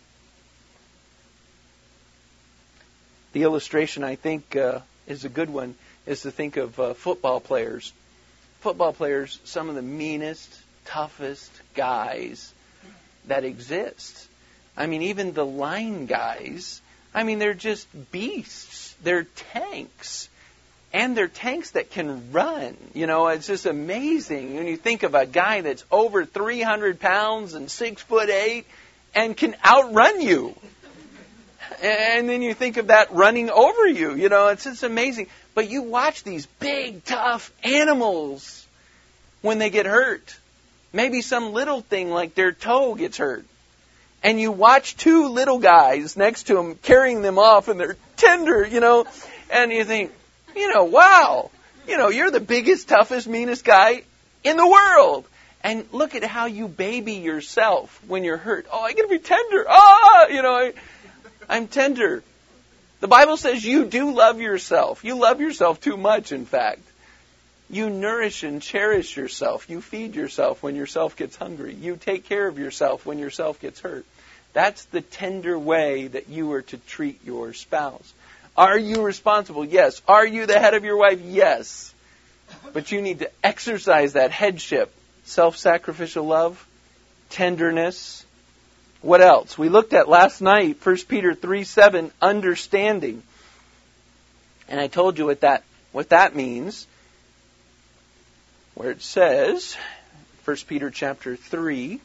The illustration, I think, uh, is a good one, is to think of uh, football players. Football players, some of the meanest, toughest guys that exist. I mean, even the line guys, I mean, they're just beasts. They're tanks. And they're tanks that can run. You know, it's just amazing when you think of a guy that's over three hundred pounds and six foot eight and can outrun you. And then you think of that running over you. You know, it's just amazing. But you watch these big, tough animals when they get hurt. Maybe some little thing like their toe gets hurt. And you watch two little guys next to them carrying them off, and they're tender, you know, and you think, you know, wow, you know, you're the biggest, toughest, meanest guy in the world. And look at how you baby yourself when you're hurt. Oh, I got to be tender. Ah, you know, I, I'm tender. The Bible says you do love yourself. You love yourself too much, in fact. You nourish and cherish yourself. You feed yourself when yourself gets hungry. You take care of yourself when yourself gets hurt. That's the tender way that you are to treat your spouse. Are you responsible? Yes. Are you the head of your wife? Yes. But you need to exercise that headship. Self-sacrificial love, tenderness. What else? We looked at last night, First Peter three seven, understanding. And I told you what that what that means. Where it says, First Peter chapter three,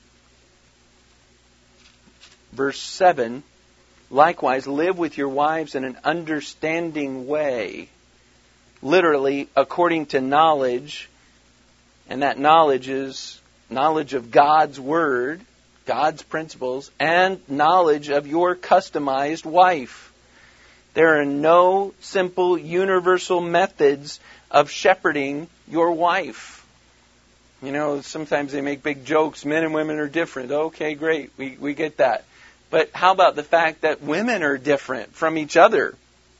verse seven, likewise, live with your wives in an understanding way. Literally, according to knowledge. And that knowledge is knowledge of God's Word, God's principles, and knowledge of your customized wife. There are no simple, universal methods of shepherding your wife. You know, sometimes they make big jokes. Men and women are different. Okay, great. We we get that. But how about the fact that women are different from each other?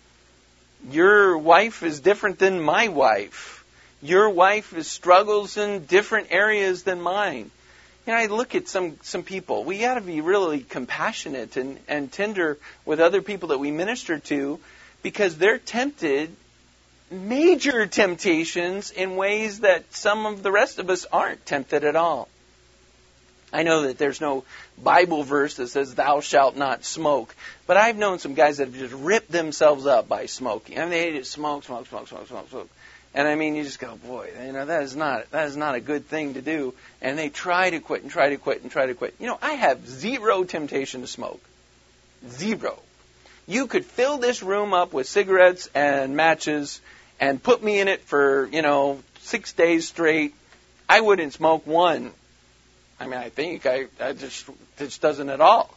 Your wife is different than my wife. Your wife is struggles in different areas than mine. You know, I look at some, some people. We got to be really compassionate and, and tender with other people that we minister to, because they're tempted, major temptations, in ways that some of the rest of us aren't tempted at all. I know that there's no Bible verse that says, thou shalt not smoke. But I've known some guys that have just ripped themselves up by smoking. I mean, they just smoke, smoke, smoke, smoke, smoke, smoke. And I mean, you just go, boy, you know, that is not that is not a good thing to do. And they try to quit and try to quit and try to quit. You know, I have zero temptation to smoke. Zero. You could fill this room up with cigarettes and matches and put me in it for, you know, six days straight. I wouldn't smoke one. I mean, I think I, I just, it just doesn't at all.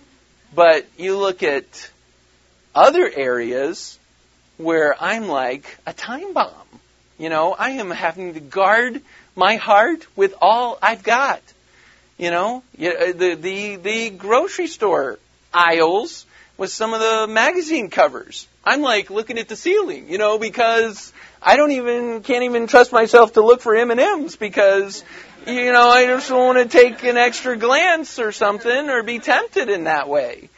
But you look at other areas where I'm like a time bomb. You know, I am having to guard my heart with all I've got. You know, the the the grocery store aisles with some of the magazine covers. I'm like looking at the ceiling, you know, because I don't even can't even trust myself to look for M and M's because, you know, I just don't want to take an extra glance or something or be tempted in that way.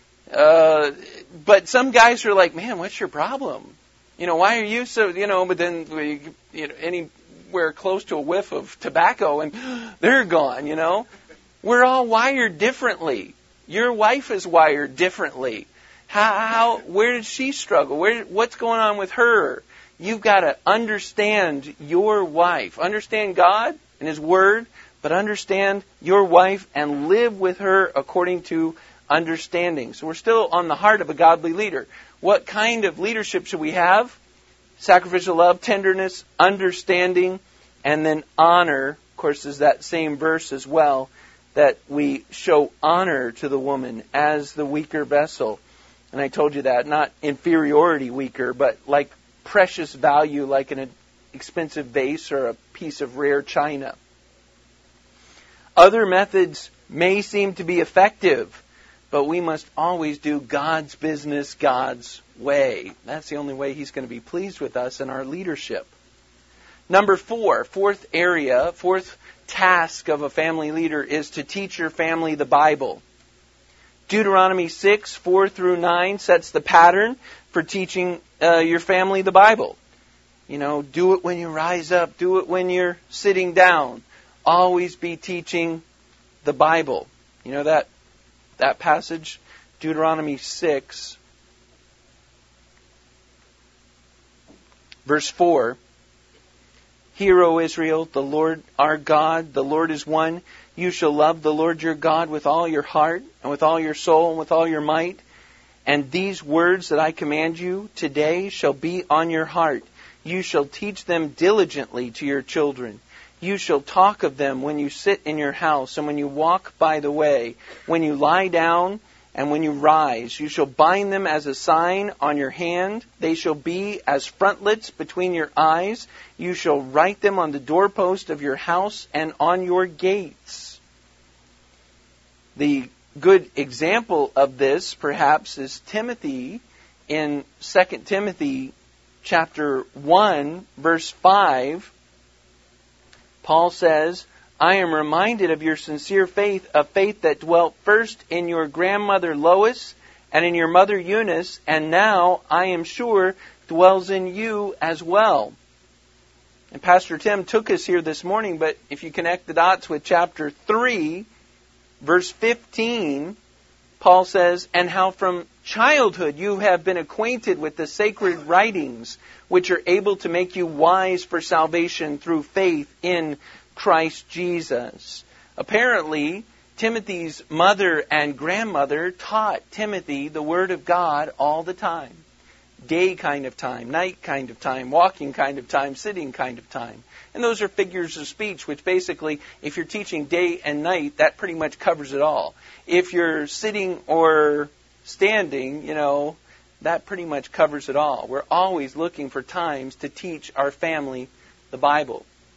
Uh, but some guys are like, man, what's your problem? You know, why are you so, you know, but then we, you know, anywhere close to a whiff of tobacco and they're gone, you know. We're all wired differently. Your wife is wired differently. How, how where did she struggle? Where, what's going on with her? You've got to understand your wife. Understand God and His Word, but understand your wife and live with her according to understanding. So we're still on the heart of a godly leader. What kind of leadership should we have? Sacrificial love, tenderness, understanding, and then honor. Of course, is that same verse as well, that we show honor to the woman as the weaker vessel. And I told you that, not inferiority weaker, but like precious value, like an expensive vase or a piece of rare china. Other methods may seem to be effective, but we must always do God's business God's way. That's the only way He's going to be pleased with us in our leadership. Number four, fourth area, fourth task of a family leader is to teach your family the Bible. Deuteronomy six, four through nine sets the pattern for teaching uh, your family the Bible. You know, do it when you rise up. Do it when you're sitting down. Always be teaching the Bible. You know that that passage, Deuteronomy six, verse four. Hear, O Israel, the Lord our God, the Lord is one. You shall love the Lord your God with all your heart, and with all your soul, and with all your might. And these words that I command you today shall be on your heart. You shall teach them diligently to your children. You shall talk of them when you sit in your house, and when you walk by the way, when you lie down, and when you rise. You shall bind them as a sign on your hand. They shall be as frontlets between your eyes. You shall write them on the doorpost of your house and on your gates. The good example of this, perhaps, is Timothy in Second Timothy chapter one, verse five. Paul says, I am reminded of your sincere faith, a faith that dwelt first in your grandmother Lois and in your mother Eunice, and now, I am sure, dwells in you as well. And Pastor Tim took us here this morning, but if you connect the dots with chapter three, verse fifteen, Paul says, and how from childhood you have been acquainted with the sacred writings, which are able to make you wise for salvation through faith in Christ Jesus. Apparently, Timothy's mother and grandmother taught Timothy the Word of God all the time. Day kind of time, night kind of time, walking kind of time, sitting kind of time. And those are figures of speech, which basically, if you're teaching day and night, that pretty much covers it all. If you're sitting or standing, you know, that pretty much covers it all. We're always looking for times to teach our family the Bible.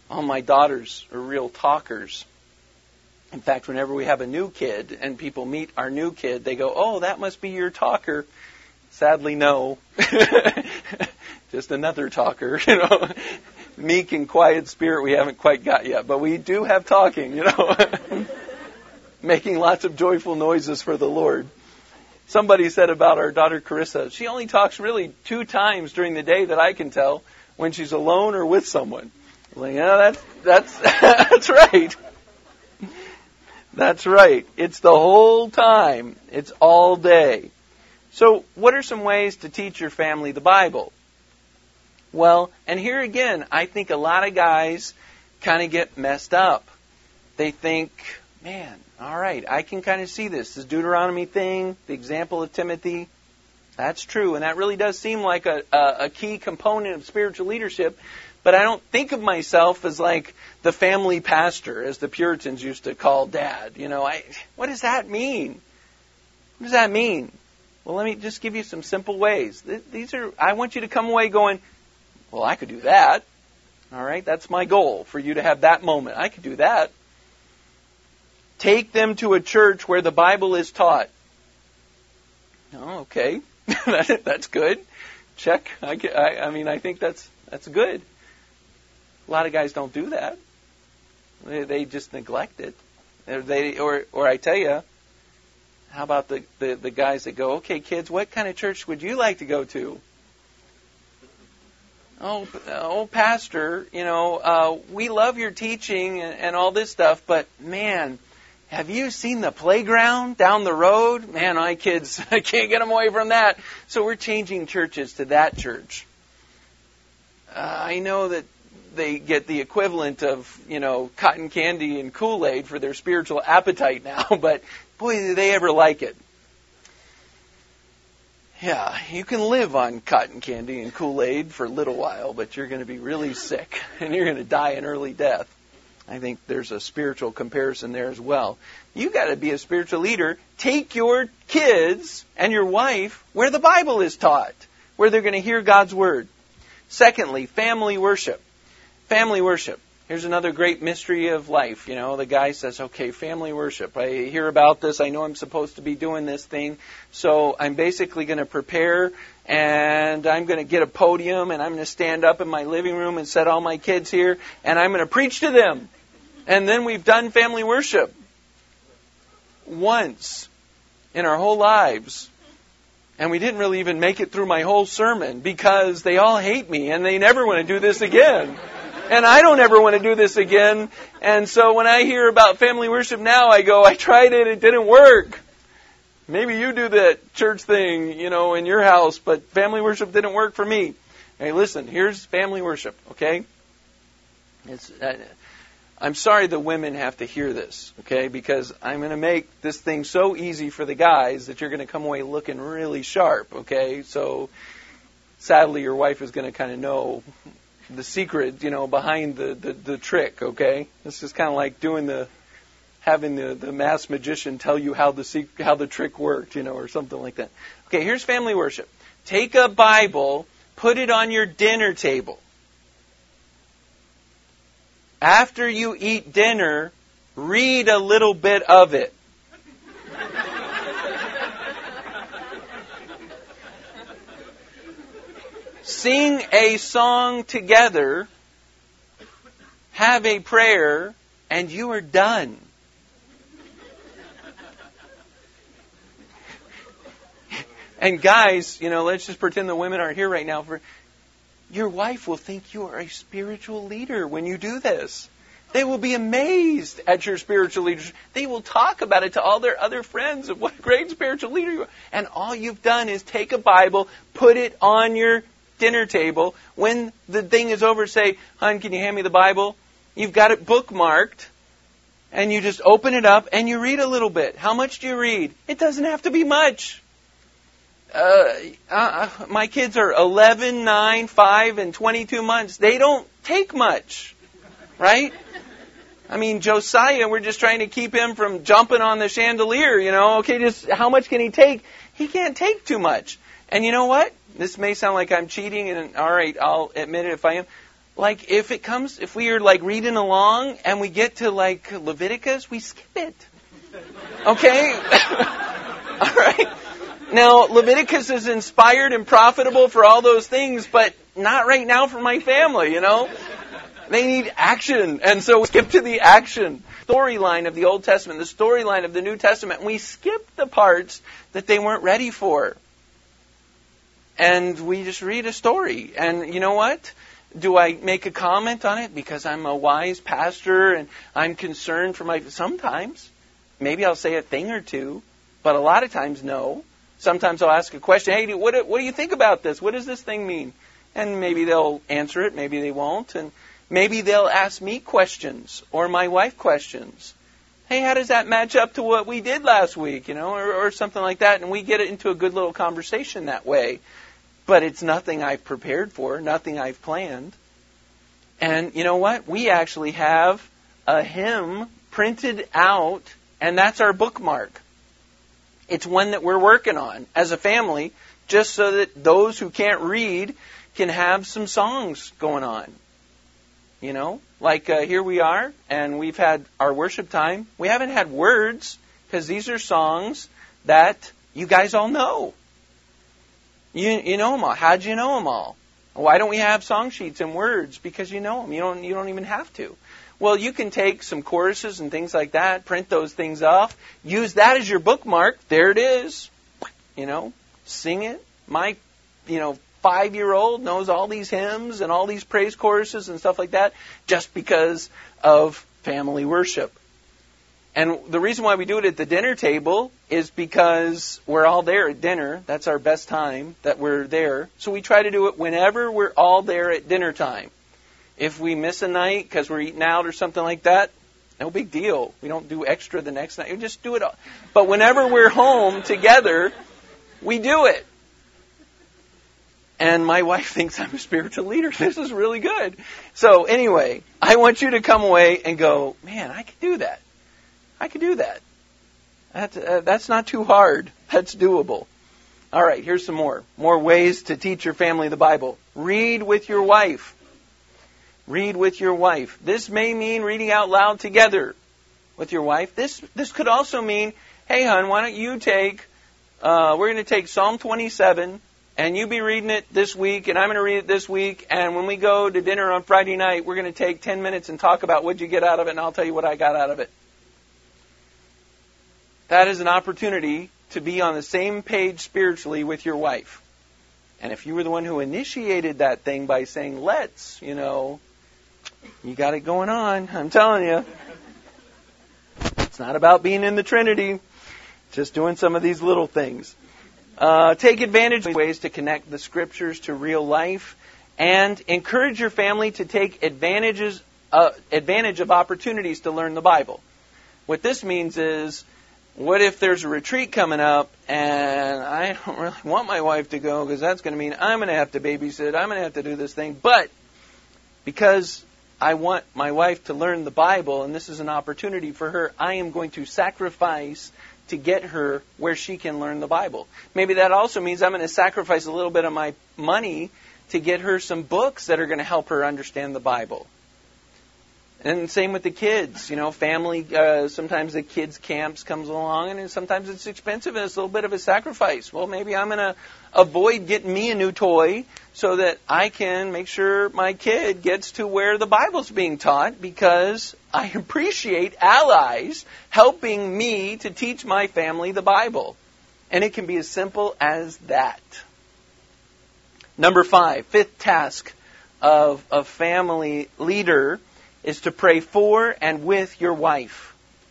All my daughters are real talkers. In fact, whenever we have a new kid and people meet our new kid, they go, "Oh, that must be your talker." Sadly, no. Just another talker, you know. Meek and quiet spirit we haven't quite got yet, but we do have talking, you know. Making lots of joyful noises for the Lord. Somebody said about our daughter Carissa, she only talks really two times during the day that I can tell, when she's alone or with someone. I'm like, yeah, that's that's that's right. That's right. It's the whole time. It's all day. So, what are some ways to teach your family the Bible? Well, and here again, I think a lot of guys kind of get messed up. They think, man, all right, I can kind of see this. This Deuteronomy thing, the example of Timothy, that's true. And that really does seem like a, a, a key component of spiritual leadership. But I don't think of myself as like the family pastor, as the Puritans used to call Dad. You know, I, what does that mean? What does that mean? Well, let me just give you some simple ways. These are, I want you to come away going, well, I could do that. All right, that's my goal, for you to have that moment. I could do that. Take them to a church where the Bible is taught. Oh, okay, that's good. Check. I, I, I mean, I think that's that's good. A lot of guys don't do that. They, they just neglect it. They or or I tell you, how about the, the the guys that go, okay, kids, what kind of church would you like to go to? Oh, oh, pastor, you know, uh, we love your teaching and, and all this stuff, but man, have you seen the playground down the road? Man, my kids, I can't get them away from that. So we're changing churches to that church. Uh, I know that they get the equivalent of, you know, cotton candy and Kool-Aid for their spiritual appetite now, but boy, do they ever like it. Yeah, you can live on cotton candy and Kool-Aid for a little while, but you're going to be really sick, and you're going to die an early death. I think there's a spiritual comparison there as well. You got to be a spiritual leader. Take your kids and your wife where the Bible is taught, where they're going to hear God's Word. Secondly, family worship. Family worship. Here's another great mystery of life. You know, the guy says, okay, family worship. I hear about this. I know I'm supposed to be doing this thing. So I'm basically going to prepare, and I'm going to get a podium, and I'm going to stand up in my living room and set all my kids here, and I'm going to preach to them. And then we've done family worship once in our whole lives. And we didn't really even make it through my whole sermon because they all hate me, and they never want to do this again. And I don't ever want to do this again. And so when I hear about family worship now, I go, I tried it, it didn't work. Maybe you do that church thing, you know, in your house, but family worship didn't work for me. Hey, listen, here's family worship, okay? It's, uh, I'm sorry the women have to hear this, okay? Because I'm going to make this thing so easy for the guys that you're going to come away looking really sharp, okay? So sadly, your wife is going to kind of know the secret, you know, behind the, the, the trick, okay? This is kind of like doing the, having the, the mass magician tell you how the how the trick worked, you know, or something like that. Okay, here's family worship. Take a Bible, put it on your dinner table. After you eat dinner, read a little bit of it. Sing a song together, have a prayer, and you are done. And guys, you know, let's just pretend the women aren't here right now. For your wife will think you are a spiritual leader when you do this. They will be amazed at your spiritual leadership. They will talk about it to all their other friends of what a great spiritual leader you are. And all you've done is take a Bible, put it on your dinner table. When the thing is over, say, hon, can you hand me the Bible? You've got it bookmarked, and you just open it up and you read a little bit. How much do you read? It doesn't have to be much. Uh, uh, my kids are eleven, nine, five, and twenty-two months. They don't take much, right? I mean, Josiah, we're just trying to keep him from jumping on the chandelier, you know. Okay, just how much can he take? He can't take too much. And you know what? This may sound like I'm cheating, and all right, I'll admit it if I am. like if it comes, if we are like reading along and we get to like Leviticus, we skip it. Okay? All right? Now, Leviticus is inspired and profitable for all those things, but not right now for my family, you know? They need action, and so we skip to the action. Storyline of the Old Testament, the storyline of the New Testament, and we skip the parts that they weren't ready for. And we just read a story. And you know what? Do I make a comment on it because I'm a wise pastor and I'm concerned for my... Sometimes. Maybe I'll say a thing or two, but a lot of times, no. Sometimes I'll ask a question, hey, what do, what do you think about this? What does this thing mean? And maybe they'll answer it, maybe they won't. And maybe they'll ask me questions or my wife questions. Hey, how does that match up to what we did last week? You know, or, or something like that. And we get it into a good little conversation that way. But it's nothing I've prepared for, nothing I've planned. And you know what? We actually have a hymn printed out, and that's our bookmark. It's one that we're working on as a family, just so that those who can't read can have some songs going on. You know, like uh, here we are, and we've had our worship time. We haven't had words, because these are songs that you guys all know. You, you know them all. How'd you know them all? Why don't we have song sheets and words? Because you know them. You don't, you don't even have to. Well, you can take some choruses and things like that, print those things off, use that as your bookmark. There it is. You know, sing it. My, you know, five-year-old knows all these hymns and all these praise choruses and stuff like that just because of family worship. And the reason why we do it at the dinner table is because we're all there at dinner. That's our best time that we're there. So we try to do it whenever we're all there at dinner time. If we miss a night because we're eating out or something like that, no big deal. We don't do extra the next night. We just do it all. But whenever we're home together, we do it. And my wife thinks I'm a spiritual leader. This is really good. So anyway, I want you to come away and go, man, I could do that. I could do that. That's, uh, that's not too hard. That's doable. All right, here's some more. More ways to teach your family the Bible. Read with your wife. Read with your wife. This may mean reading out loud together with your wife. This this could also mean, hey, hon, why don't you take, uh, we're going to take Psalm twenty-seven, and you be reading it this week, and I'm going to read it this week, and when we go to dinner on Friday night, we're going to take ten minutes and talk about what you get out of it, and I'll tell you what I got out of it. That is an opportunity to be on the same page spiritually with your wife. And if you were the one who initiated that thing by saying, let's, you know, you got it going on. I'm telling you. It's not about being in the Trinity. Just doing some of these little things. Uh, take advantage of ways to connect the Scriptures to real life. And encourage your family to take advantages, uh, advantage of opportunities to learn the Bible. What this means is, what if there's a retreat coming up and I don't really want my wife to go because that's going to mean I'm going to have to babysit, I'm going to have to do this thing. But because I want my wife to learn the Bible and this is an opportunity for her, I am going to sacrifice to get her where she can learn the Bible. Maybe that also means I'm going to sacrifice a little bit of my money to get her some books that are going to help her understand the Bible. And same with the kids, you know, family, uh, sometimes the kids' camps comes along and sometimes it's expensive and it's a little bit of a sacrifice. Well, maybe I'm going to avoid getting me a new toy so that I can make sure my kid gets to where the Bible's being taught because I appreciate allies helping me to teach my family the Bible. And it can be as simple as that. Number five, fifth task of a family leader is to pray for and with your wife.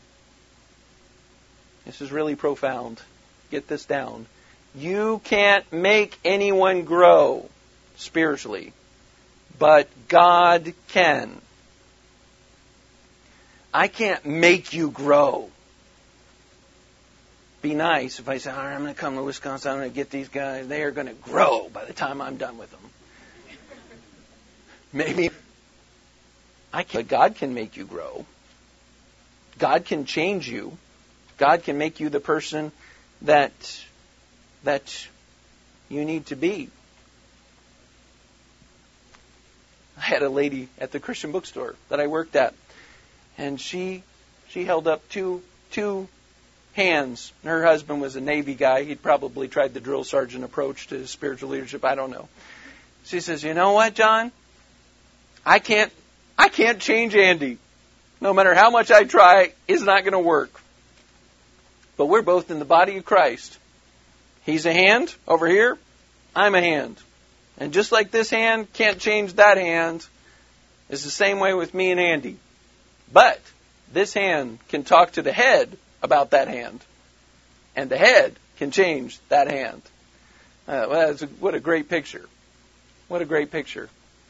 This is really profound. Get this down. You can't make anyone grow spiritually, but God can. I can't make you grow. Be nice if I say, all right, I'm going to come to Wisconsin, I'm going to get these guys. They are going to grow by the time I'm done with them. Maybe. I can't, but God can make you grow. God can change you. God can make you the person that that you need to be. I had a lady at the Christian bookstore that I worked at, and she she held up two two hands. Her husband was a Navy guy. He'd probably tried the drill sergeant approach to spiritual leadership. I don't know. She says, "You know what, John? I can't I can't change Andy. No matter how much I try, it's not going to work. But we're both in the body of Christ. He's a hand over here. I'm a hand. And just like this hand can't change that hand, it's the same way with me and Andy. But this hand can talk to the head about that hand. And the head can change that hand." Uh, well, that's a, what a great picture. What a great picture.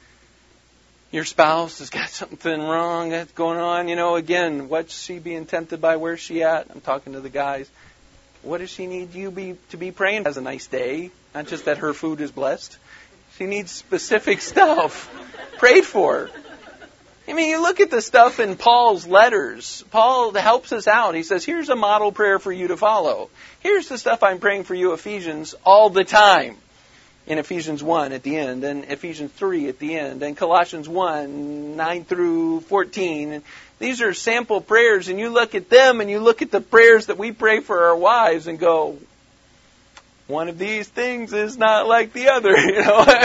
Your spouse has got something wrong that's going on. You know, again, what's she being tempted by? Where's she at? I'm talking to the guys. What does she need you be to be praying? Has a nice day. Not just that her food is blessed. She needs specific stuff prayed for. I mean, you look at the stuff in Paul's letters. Paul helps us out. He says, here's a model prayer for you to follow. Here's the stuff I'm praying for you, Ephesians, all the time. In Ephesians one at the end, and Ephesians three at the end, and Colossians one, nine through fourteen. And these are sample prayers, and you look at them, and you look at the prayers that we pray for our wives, and go, one of these things is not like the other, you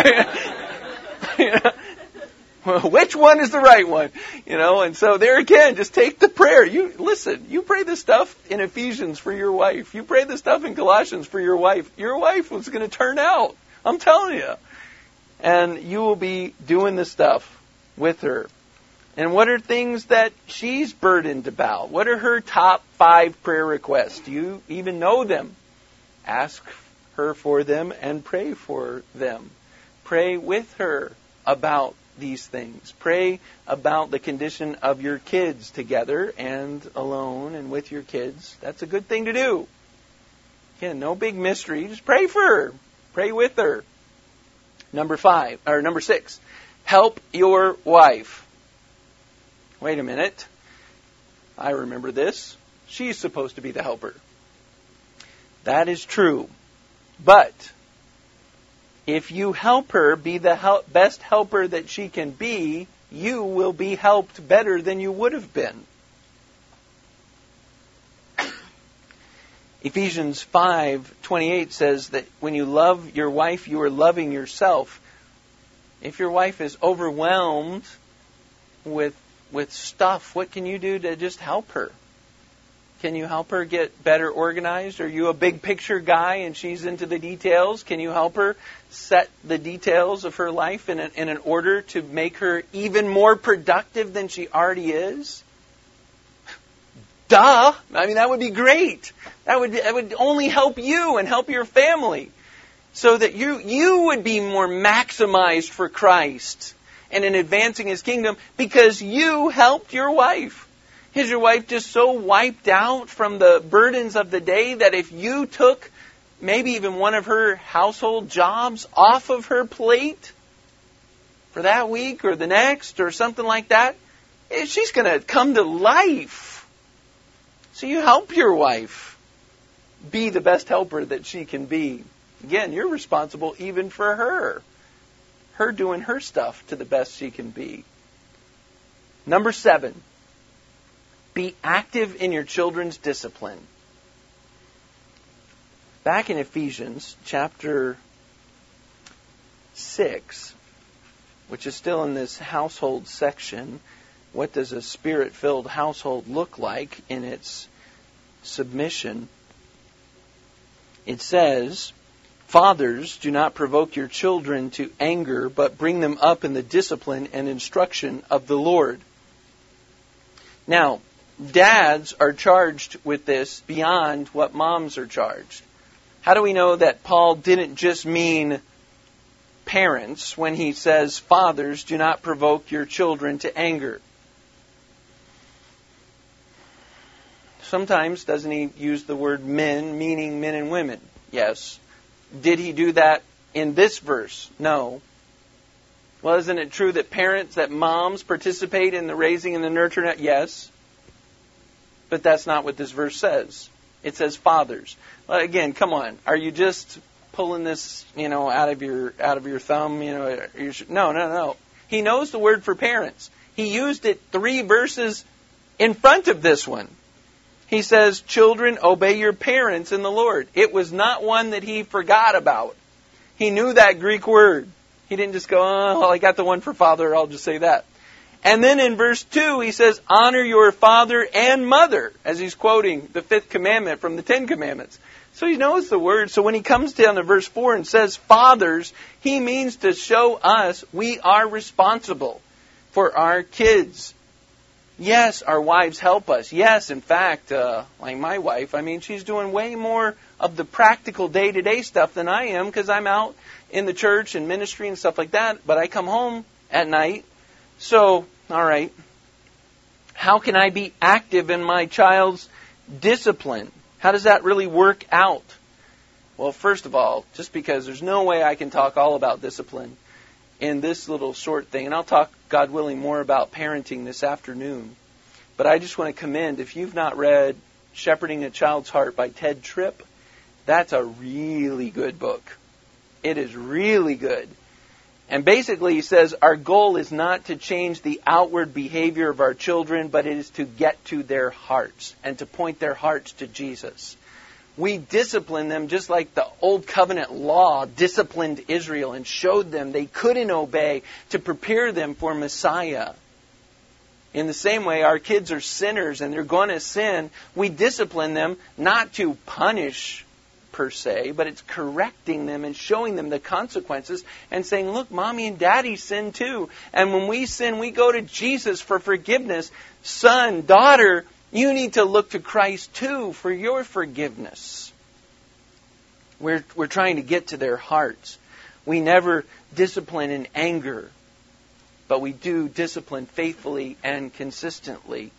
know. You know? Well, which one is the right one? You know, and so there again, just take the prayer. You listen, you pray this stuff in Ephesians for your wife. You pray this stuff in Colossians for your wife. Your wife was going to turn out. I'm telling you. And you will be doing this stuff with her. And what are things that she's burdened about? What are her top five prayer requests? Do you even know them? Ask her for them and pray for them. Pray with her about these things. Pray about the condition of your kids together and alone and with your kids. That's a good thing to do. Again, no big mystery. Just pray for her. Pray with her. Number five, or number six, help your wife. Wait a minute. I remember this. She's supposed to be the helper. That is true. But if you help her be the help, best helper that she can be, you will be helped better than you would have been. Ephesians five twenty-eight says that when you love your wife, you are loving yourself. If your wife is overwhelmed with with stuff, what can you do to just help her? Can you help her get better organized? Are you a big picture guy and she's into the details? Can you help her set the details of her life in an, in an order to make her even more productive than she already is? Duh! I mean, that would be great. That would that would only help you and help your family, so that you you would be more maximized for Christ and in advancing His kingdom because you helped your wife. Is your wife just so wiped out from the burdens of the day that if you took maybe even one of her household jobs off of her plate for that week or the next or something like that, she's going to come to life. So you help your wife be the best helper that she can be. Again, you're responsible even for her. Her doing her stuff to the best she can be. Number seven, be active in your children's discipline. Back in Ephesians chapter six, which is still in this household section, what does a spirit-filled household look like in its submission? It says, fathers, do not provoke your children to anger, but bring them up in the discipline and instruction of the Lord. Now, dads are charged with this beyond what moms are charged. How do we know that Paul didn't just mean parents when he says, fathers, do not provoke your children to anger? Sometimes, doesn't he use the word men, meaning men and women? Yes. Did he do that in this verse? No. Well, isn't it true that parents, that moms participate in the raising and the nurturing? Yes. But that's not what this verse says. It says fathers. Well, again, come on. Are you just pulling this, you know, out of your out of your thumb? You know, you're, no, no, no. He knows the word for parents. He used it three verses in front of this one. He says, children, obey your parents in the Lord. It was not one that he forgot about. He knew that Greek word. He didn't just go, oh, well, I got the one for father, I'll just say that. And then in verse two, he says, honor your father and mother, as he's quoting the fifth commandment from the Ten Commandments. So he knows the word. So when he comes down to verse four and says fathers, he means to show us we are responsible for our kids. Yes, our wives help us. Yes, in fact, uh, like my wife, I mean, she's doing way more of the practical day-to-day stuff than I am because I'm out in the church and ministry and stuff like that. But I come home at night. So, all right, how can I be active in my child's discipline? How does that really work out? Well, first of all, just because there's no way I can talk all about discipline in this little short thing, and I'll talk, God willing, more about parenting this afternoon. But I just want to commend, if you've not read Shepherding a Child's Heart by Ted Tripp, that's a really good book. It is really good. And basically he says our goal is not to change the outward behavior of our children, but it is to get to their hearts and to point their hearts to Jesus. We discipline them just like the Old Covenant law disciplined Israel and showed them they couldn't obey to prepare them for Messiah. In the same way, our kids are sinners and they're going to sin. We discipline them not to punish per se, but it's correcting them and showing them the consequences and saying, look, mommy and daddy sin too. And when we sin, we go to Jesus for forgiveness. Son, daughter, you need to look to Christ too for your forgiveness. We're, we're trying to get to their hearts. We never discipline in anger, but we do discipline faithfully and consistently.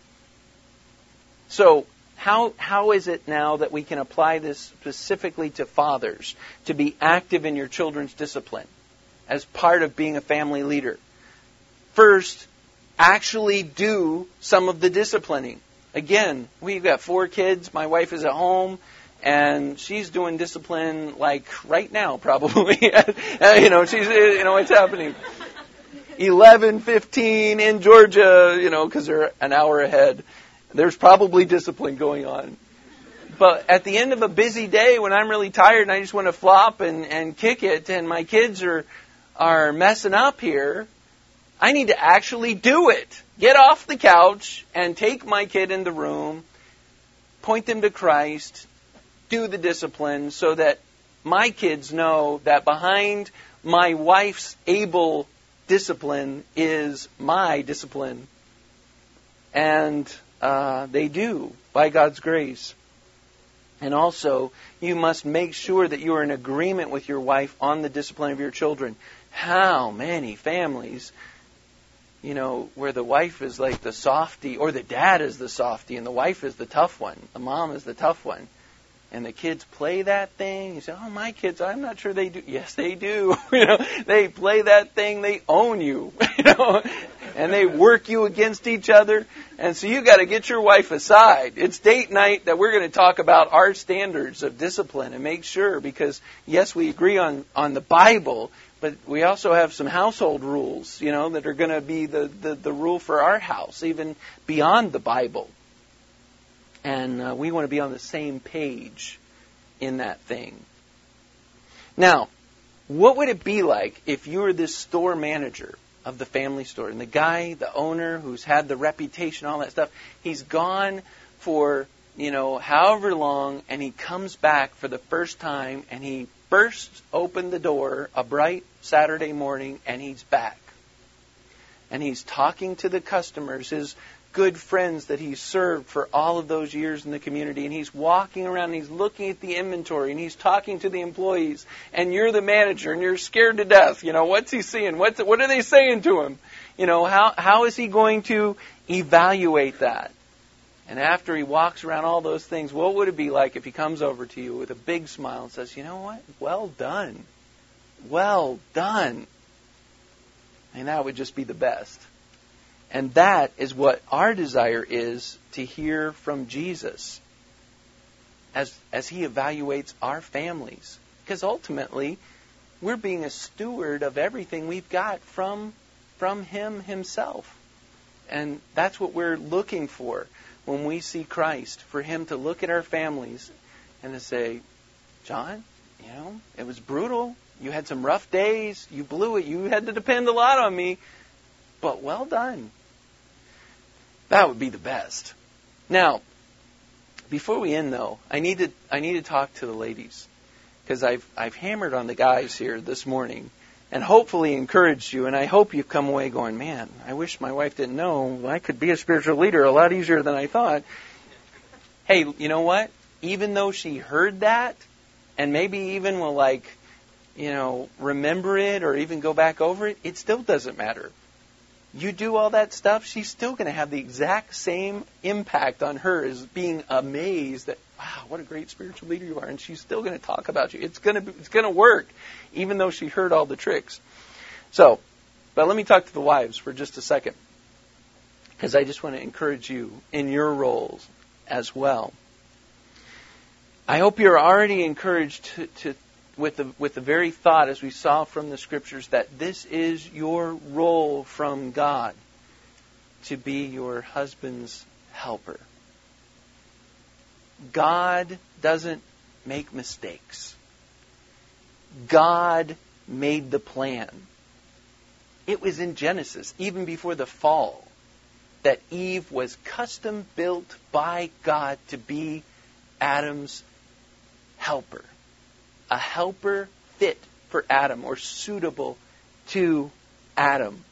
So, how how is it now that we can apply this specifically to fathers, to be active in your children's discipline as part of being a family leader? First, actually do some of the disciplining. Again, we've got four kids. My wife is at home, and she's doing discipline like right now, probably. you know, she's you know it's happening. eleven, fifteen in Georgia, you know, because they're an hour ahead. There's probably discipline going on. But at the end of a busy day, when I'm really tired and I just want to flop and, and kick it, and my kids are are messing up here, I need to actually do it. Get off the couch and take my kid in the room, point them to Christ, do the discipline so that my kids know that behind my wife's able discipline is my discipline. And uh, they do, by God's grace. And also, you must make sure that you are in agreement with your wife on the discipline of your children. How many families, you know, where the wife is like the softie, or the dad is the softie, and the wife is the tough one, the mom is the tough one, and the kids play that thing. You say, oh, my kids, I'm not sure they do. Yes, they do. you know, they play that thing, they own you, you know, and they work you against each other. And so you got to get your wife aside. It's date night that we're going to talk about our standards of discipline and make sure, because yes, we agree on, on the Bible, but we also have some household rules, you know, that are going to be the, the, the rule for our house, even beyond the Bible. And uh, we want to be on the same page in that thing. Now, what would it be like if you were this store manager of the family store, and the guy, the owner who's had the reputation, all that stuff, he's gone for, you know, however long, and he comes back for the first time, and he bursts open the door a bright Saturday morning, and he's back. And he's talking to the customers, his good friends that he's served for all of those years in the community, and he's walking around and he's looking at the inventory and he's talking to the employees, and you're the manager and you're scared to death. You know, what's he seeing? What's, what are they saying to him? You know, how how is he going to evaluate that? And after he walks around all those things, what would it be like if he comes over to you with a big smile and says, you know what? Well done. Well done. And that would just be the best. And that is what our desire is, to hear from Jesus as as he evaluates our families. Because ultimately, we're being a steward of everything we've got from from Him Himself. And that's what we're looking for when we see Christ, for Him to look at our families and to say, John, you know, it was brutal. You had some rough days. You blew it. You had to depend a lot on me. But well done. That would be the best. Now, before we end, though, I need to I need to talk to the ladies, because I've I've hammered on the guys here this morning, and hopefully encouraged you. And I hope you've come away going, man, I wish my wife didn't know. I could be a spiritual leader a lot easier than I thought. Hey, you know what? Even though she heard that, and maybe even will like, you know, remember it or even go back over it, it still doesn't matter. You do all that stuff, she's still going to have the exact same impact on her as being amazed that, wow, what a great spiritual leader you are. And she's still going to talk about you. It's going to be, it's going to work, even though she heard all the tricks. So, but let me talk to the wives for just a second, because I just want to encourage you in your roles as well. I hope you're already encouraged to, to with the with the very thought, as we saw from the Scriptures, that this is your role from God, to be your husband's helper. God doesn't make mistakes. God made the plan. It was in Genesis, even before the fall, that Eve was custom built by God to be Adam's helper. A helper fit for Adam, or suitable to Adam.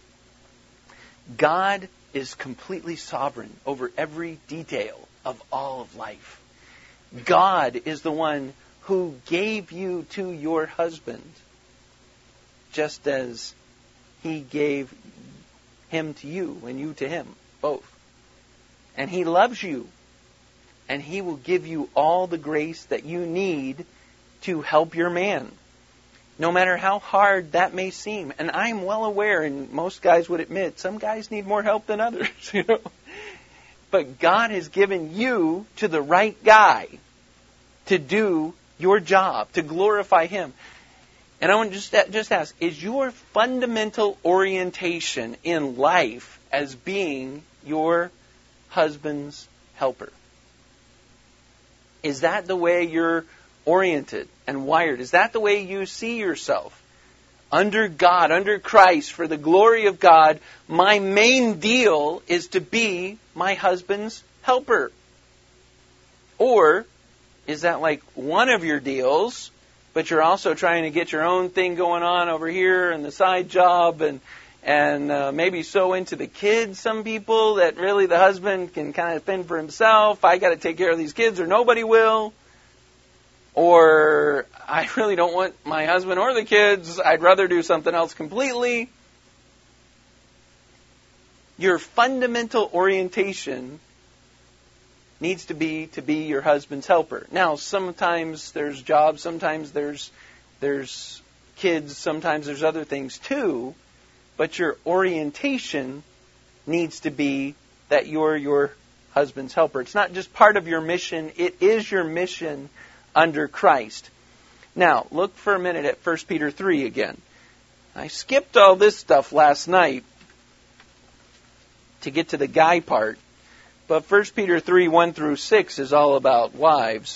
God is completely sovereign over every detail of all of life. God is the one who gave you to your husband, just as He gave him to you and you to him, both. And He loves you, and He will give you all the grace that you need to help your man, no matter how hard that may seem. And I'm well aware, and most guys would admit, some guys need more help than others, you know. But God has given you to the right guy to do your job, to glorify Him. And I want to just, just ask, is your fundamental orientation in life as being your husband's helper? Is that the way you're oriented and wired? Is that the way you see yourself? Under God, under Christ, for the glory of God, my main deal is to be my husband's helper. Or is that like one of your deals, but you're also trying to get your own thing going on over here and the side job, and and uh, maybe so into the kids, some people, that really the husband can kind of fend for himself. I got to take care of these kids or nobody will. Or I really don't want my husband or the kids. I'd rather do something else completely. Your fundamental orientation needs to be to be your husband's helper. Now, sometimes there's jobs, sometimes there's there's kids, sometimes there's other things too. But your orientation needs to be that you're your husband's helper. It's not just part of your mission, it is your mission under Christ. Now, look for a minute at First Peter three again. I skipped all this stuff last night to get to the guy part, but First Peter three, one through six is all about wives.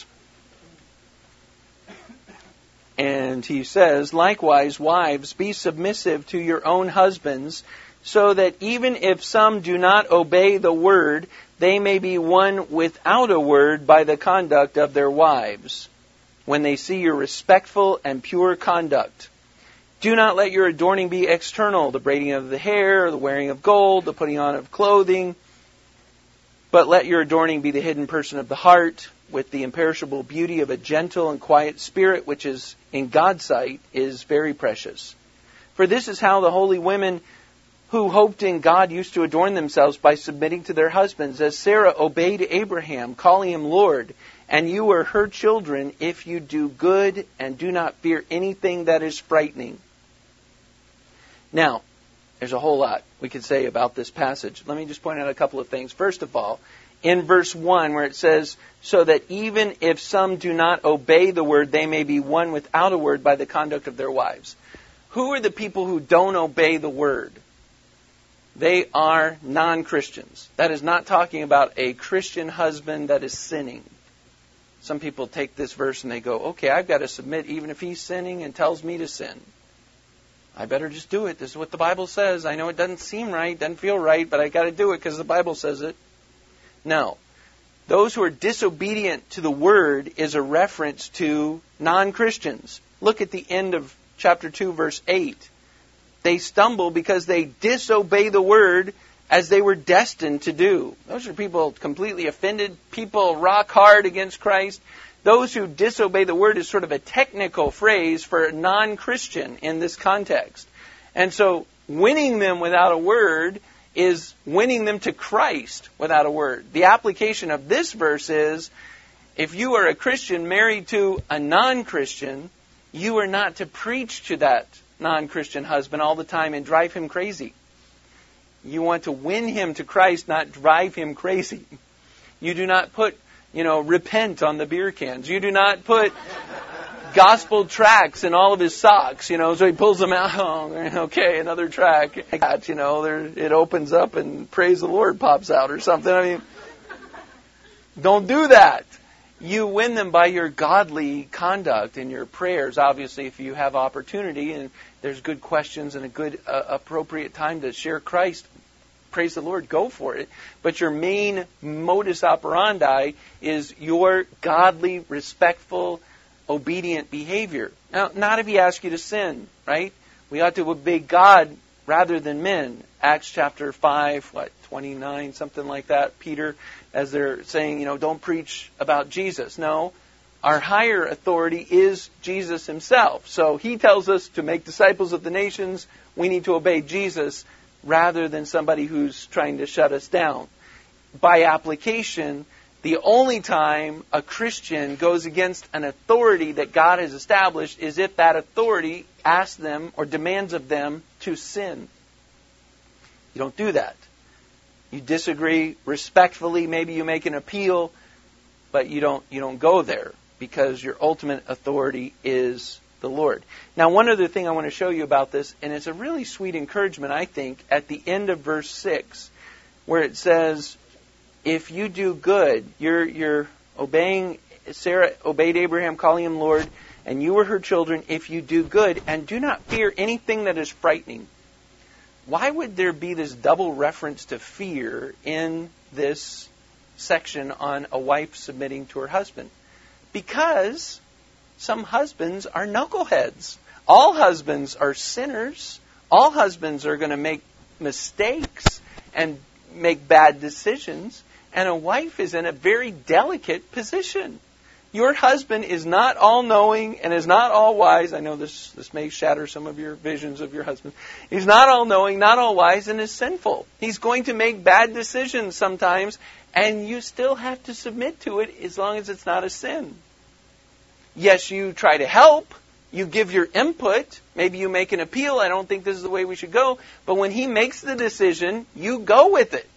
And he says, likewise, wives, be submissive to your own husbands, so that even if some do not obey the word, they may be won without a word by the conduct of their wives, when they see your respectful and pure conduct. Do not let your adorning be external, the braiding of the hair, the wearing of gold, the putting on of clothing, but let your adorning be the hidden person of the heart, with the imperishable beauty of a gentle and quiet spirit, which is, in God's sight, is very precious. For this is how the holy women who hoped in God used to adorn themselves, by submitting to their husbands, as Sarah obeyed Abraham, calling him Lord. And you are her children if you do good and do not fear anything that is frightening. Now, there's a whole lot we could say about this passage. Let me just point out a couple of things. First of all, in verse one, where it says, so that even if some do not obey the word, they may be won without a word by the conduct of their wives. Who are the people who don't obey the word? they are non-Christians. That is not talking about a Christian husband that is sinning. Some people take this verse and they go, okay, I've got to submit even if he's sinning and tells me to sin. I better just do it. This is what the Bible says. I know it doesn't seem right, doesn't feel right, but I got to do it because the Bible says it. No. Those who are disobedient to the Word is a reference to non-Christians. Look at the end of chapter two, verse eight. They stumble because they disobey the Word as they were destined to do. Those are people completely offended, people rock hard against Christ. Those who disobey the Word is sort of a technical phrase for a non-Christian in this context. And so winning them without a word is winning them to Christ without a word. The application of this verse is, if you are a Christian married to a non-Christian, you are not to preach to that non-Christian husband all the time and drive him crazy. You want to win him to Christ, not drive him crazy. You do not put, you know, repent on the beer cans. You do not put gospel tracts in all of his socks, you know, so he pulls them out. Oh, okay, another track. You know, there, it opens up and praise the Lord pops out or something. I mean, don't do that. You win them by your godly conduct and your prayers. Obviously, if you have opportunity and there's good questions and a good, uh, appropriate time to share Christ, praise the Lord, go for it. But your main modus operandi is your godly, respectful, obedient behavior. Now, not if he asks you to sin, right? We ought to obey God rather than men. Acts chapter five, what, twenty-nine, something like that. Peter, as they're saying, you know, don't preach about Jesus. No, our higher authority is Jesus himself. So he tells us to make disciples of the nations. We need to obey Jesus rather than somebody who's trying to shut us down. By application, the only time a Christian goes against an authority that God has established is if that authority asks them or demands of them to sin. You don't do that. You disagree respectfully. Maybe you make an appeal, but you don't you don't go there because your ultimate authority is the Lord. Now, one other thing I want to show you about this, and it's a really sweet encouragement, I think, at the end of verse six, where it says, if you do good, you're you're obeying, Sarah obeyed Abraham, calling him Lord, and you were her children, if you do good, and do not fear anything that is frightening. Why would there be this double reference to fear in this section on a wife submitting to her husband? Because some husbands are knuckleheads. All husbands are sinners. All husbands are going to make mistakes and make bad decisions. And a wife is in a very delicate position. Your husband is not all-knowing and is not all-wise. I know this, this may shatter some of your visions of your husband. He's not all-knowing, not all-wise, and is sinful. He's going to make bad decisions sometimes, and you still have to submit to it as long as it's not a sin. Yes, you try to help. You give your input. Maybe you make an appeal. I don't think this is the way we should go. But when he makes the decision, you go with it.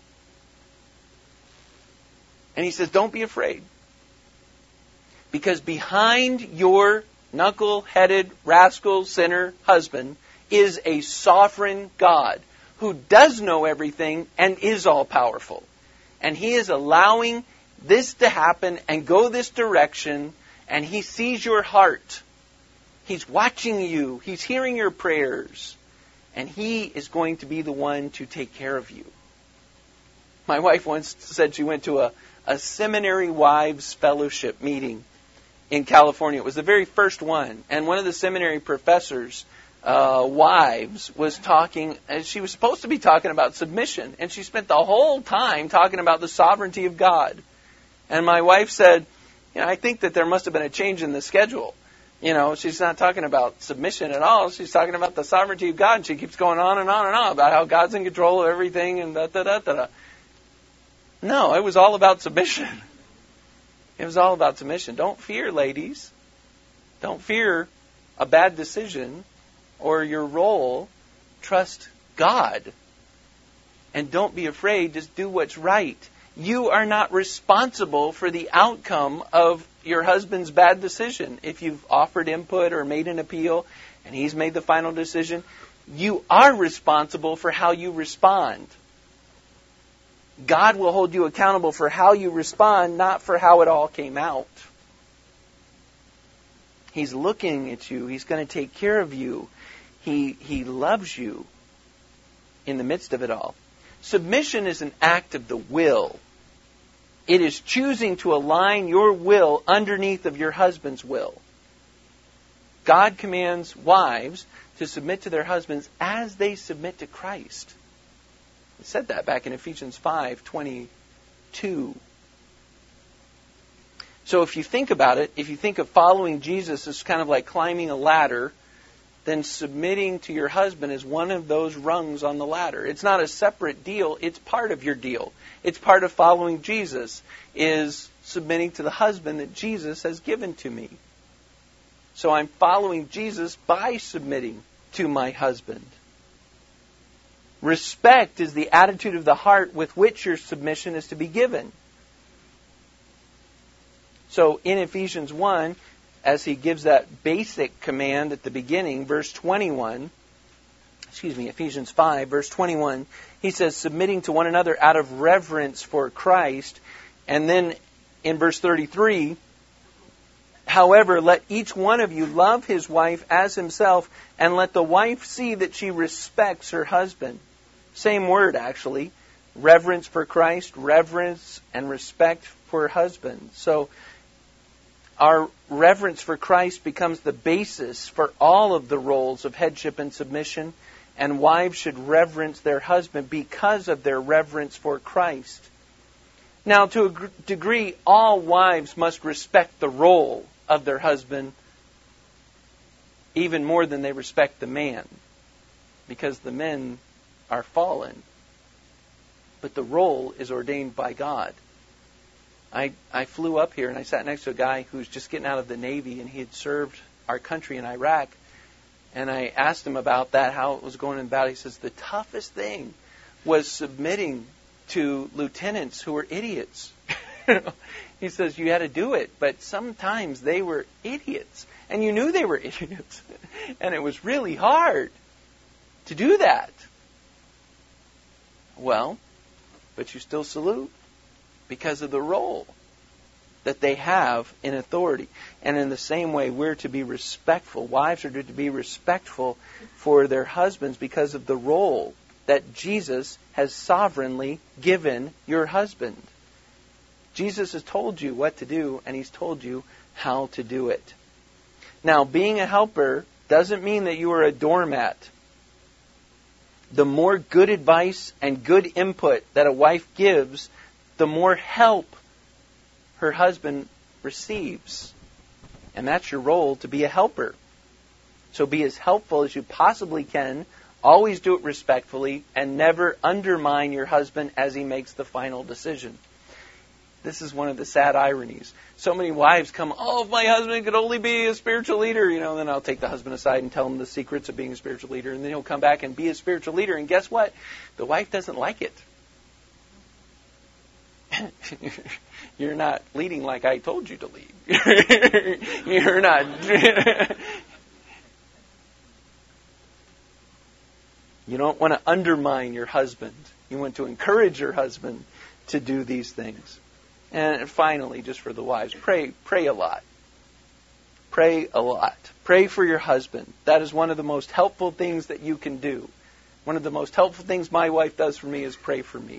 And he says, don't be afraid. Because behind your knuckle-headed, rascal, sinner husband is a sovereign God who does know everything and is all-powerful. And he is allowing this to happen and go this direction, and he sees your heart. He's watching you. He's hearing your prayers. And he is going to be the one to take care of you. My wife once said she went to a, a seminary wives fellowship meeting in California. It was the very first one. And one of the seminary professors' uh, wives was talking, and she was supposed to be talking about submission. And she spent the whole time talking about the sovereignty of God. And my wife said, you know, I think that there must have been a change in the schedule. You know, she's not talking about submission at all. She's talking about the sovereignty of God. And she keeps going on and on and on about how God's in control of everything and da da da da da. No, it was all about submission. It was all about submission. Don't fear, ladies. Don't fear a bad decision or your role. Trust God. And don't be afraid. Just do what's right. You are not responsible for the outcome of your husband's bad decision. If you've offered input or made an appeal and he's made the final decision, you are responsible for how you respond. God will hold you accountable for how you respond, not for how it all came out. He's looking at you. He's going to take care of you. He, he loves you in the midst of it all. Submission is an act of the will. It is choosing to align your will underneath of your husband's will. God commands wives to submit to their husbands as they submit to Christ. He said that back in Ephesians five twenty-two. So if you think about it, if you think of following Jesus as kind of like climbing a ladder, then submitting to your husband is one of those rungs on the ladder. It's not a separate deal. It's part of your deal. It's part of following Jesus, is submitting to the husband that Jesus has given to me. So I'm following Jesus by submitting to my husband. Respect is the attitude of the heart with which your submission is to be given. So in Ephesians one, as he gives that basic command at the beginning, verse twenty-one, excuse me, Ephesians five, verse twenty-one, he says, submitting to one another out of reverence for Christ. And then in verse thirty-three, however, let each one of you love his wife as himself, and let the wife see that she respects her husband. Same word, actually. Reverence for Christ, reverence and respect for her husband. So our reverence for Christ becomes the basis for all of the roles of headship and submission, and wives should reverence their husband because of their reverence for Christ. Now, to a degree, all wives must respect the role of their husband even more than they respect the man, because the men are fallen. But the role is ordained by God. I, I flew up here and I sat next to a guy who was just getting out of the Navy, and he had served our country in Iraq. And I asked him about that, how it was going in battle. He says the toughest thing was submitting to lieutenants who were idiots. He says you had to do it, but sometimes they were idiots. And you knew they were idiots. And it was really hard to do that. Well, but you still salute because of the role that they have in authority. And in the same way, we're to be respectful. Wives are to be respectful for their husbands because of the role that Jesus has sovereignly given your husband. Jesus has told you what to do, and He's told you how to do it. Now, being a helper doesn't mean that you are a doormat. The more good advice and good input that a wife gives, the more help her husband receives. And that's your role, to be a helper. So be as helpful as you possibly can. Always do it respectfully, and never undermine your husband as he makes the final decision. This is one of the sad ironies. So many wives come, oh, if my husband could only be a spiritual leader, you know, then I'll take the husband aside and tell him the secrets of being a spiritual leader, and then he'll come back and be a spiritual leader. And guess what? The wife doesn't like it. You're not leading like I told you to lead. You're not. You don't want to undermine your husband. You want to encourage your husband to do these things. And finally, just for the wives, pray, pray a lot. Pray a lot. Pray for your husband. That is one of the most helpful things that you can do. One of the most helpful things my wife does for me is pray for me.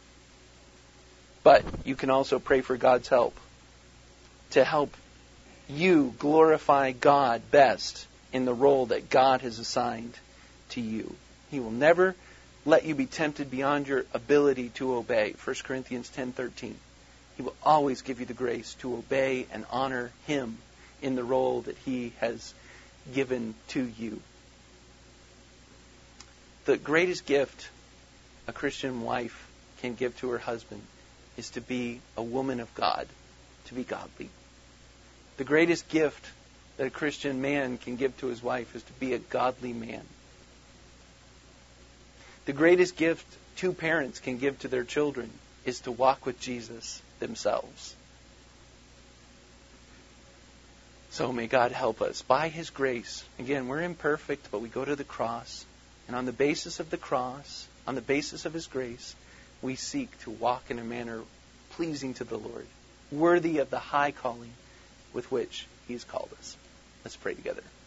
But you can also pray for God's help to help you glorify God best in the role that God has assigned to you. He will never let you be tempted beyond your ability to obey. First Corinthians ten thirteen. He will always give you the grace to obey and honor Him in the role that He has given to you. The greatest gift a Christian wife can give to her husband is to be a woman of God, to be godly. The greatest gift that a Christian man can give to his wife is to be a godly man. The greatest gift two parents can give to their children is to walk with Jesus themselves. So may God help us by His grace. Again, we're imperfect, but we go to the cross. And on the basis of the cross, on the basis of His grace, we seek to walk in a manner pleasing to the Lord, worthy of the high calling with which He's called us. Let's pray together.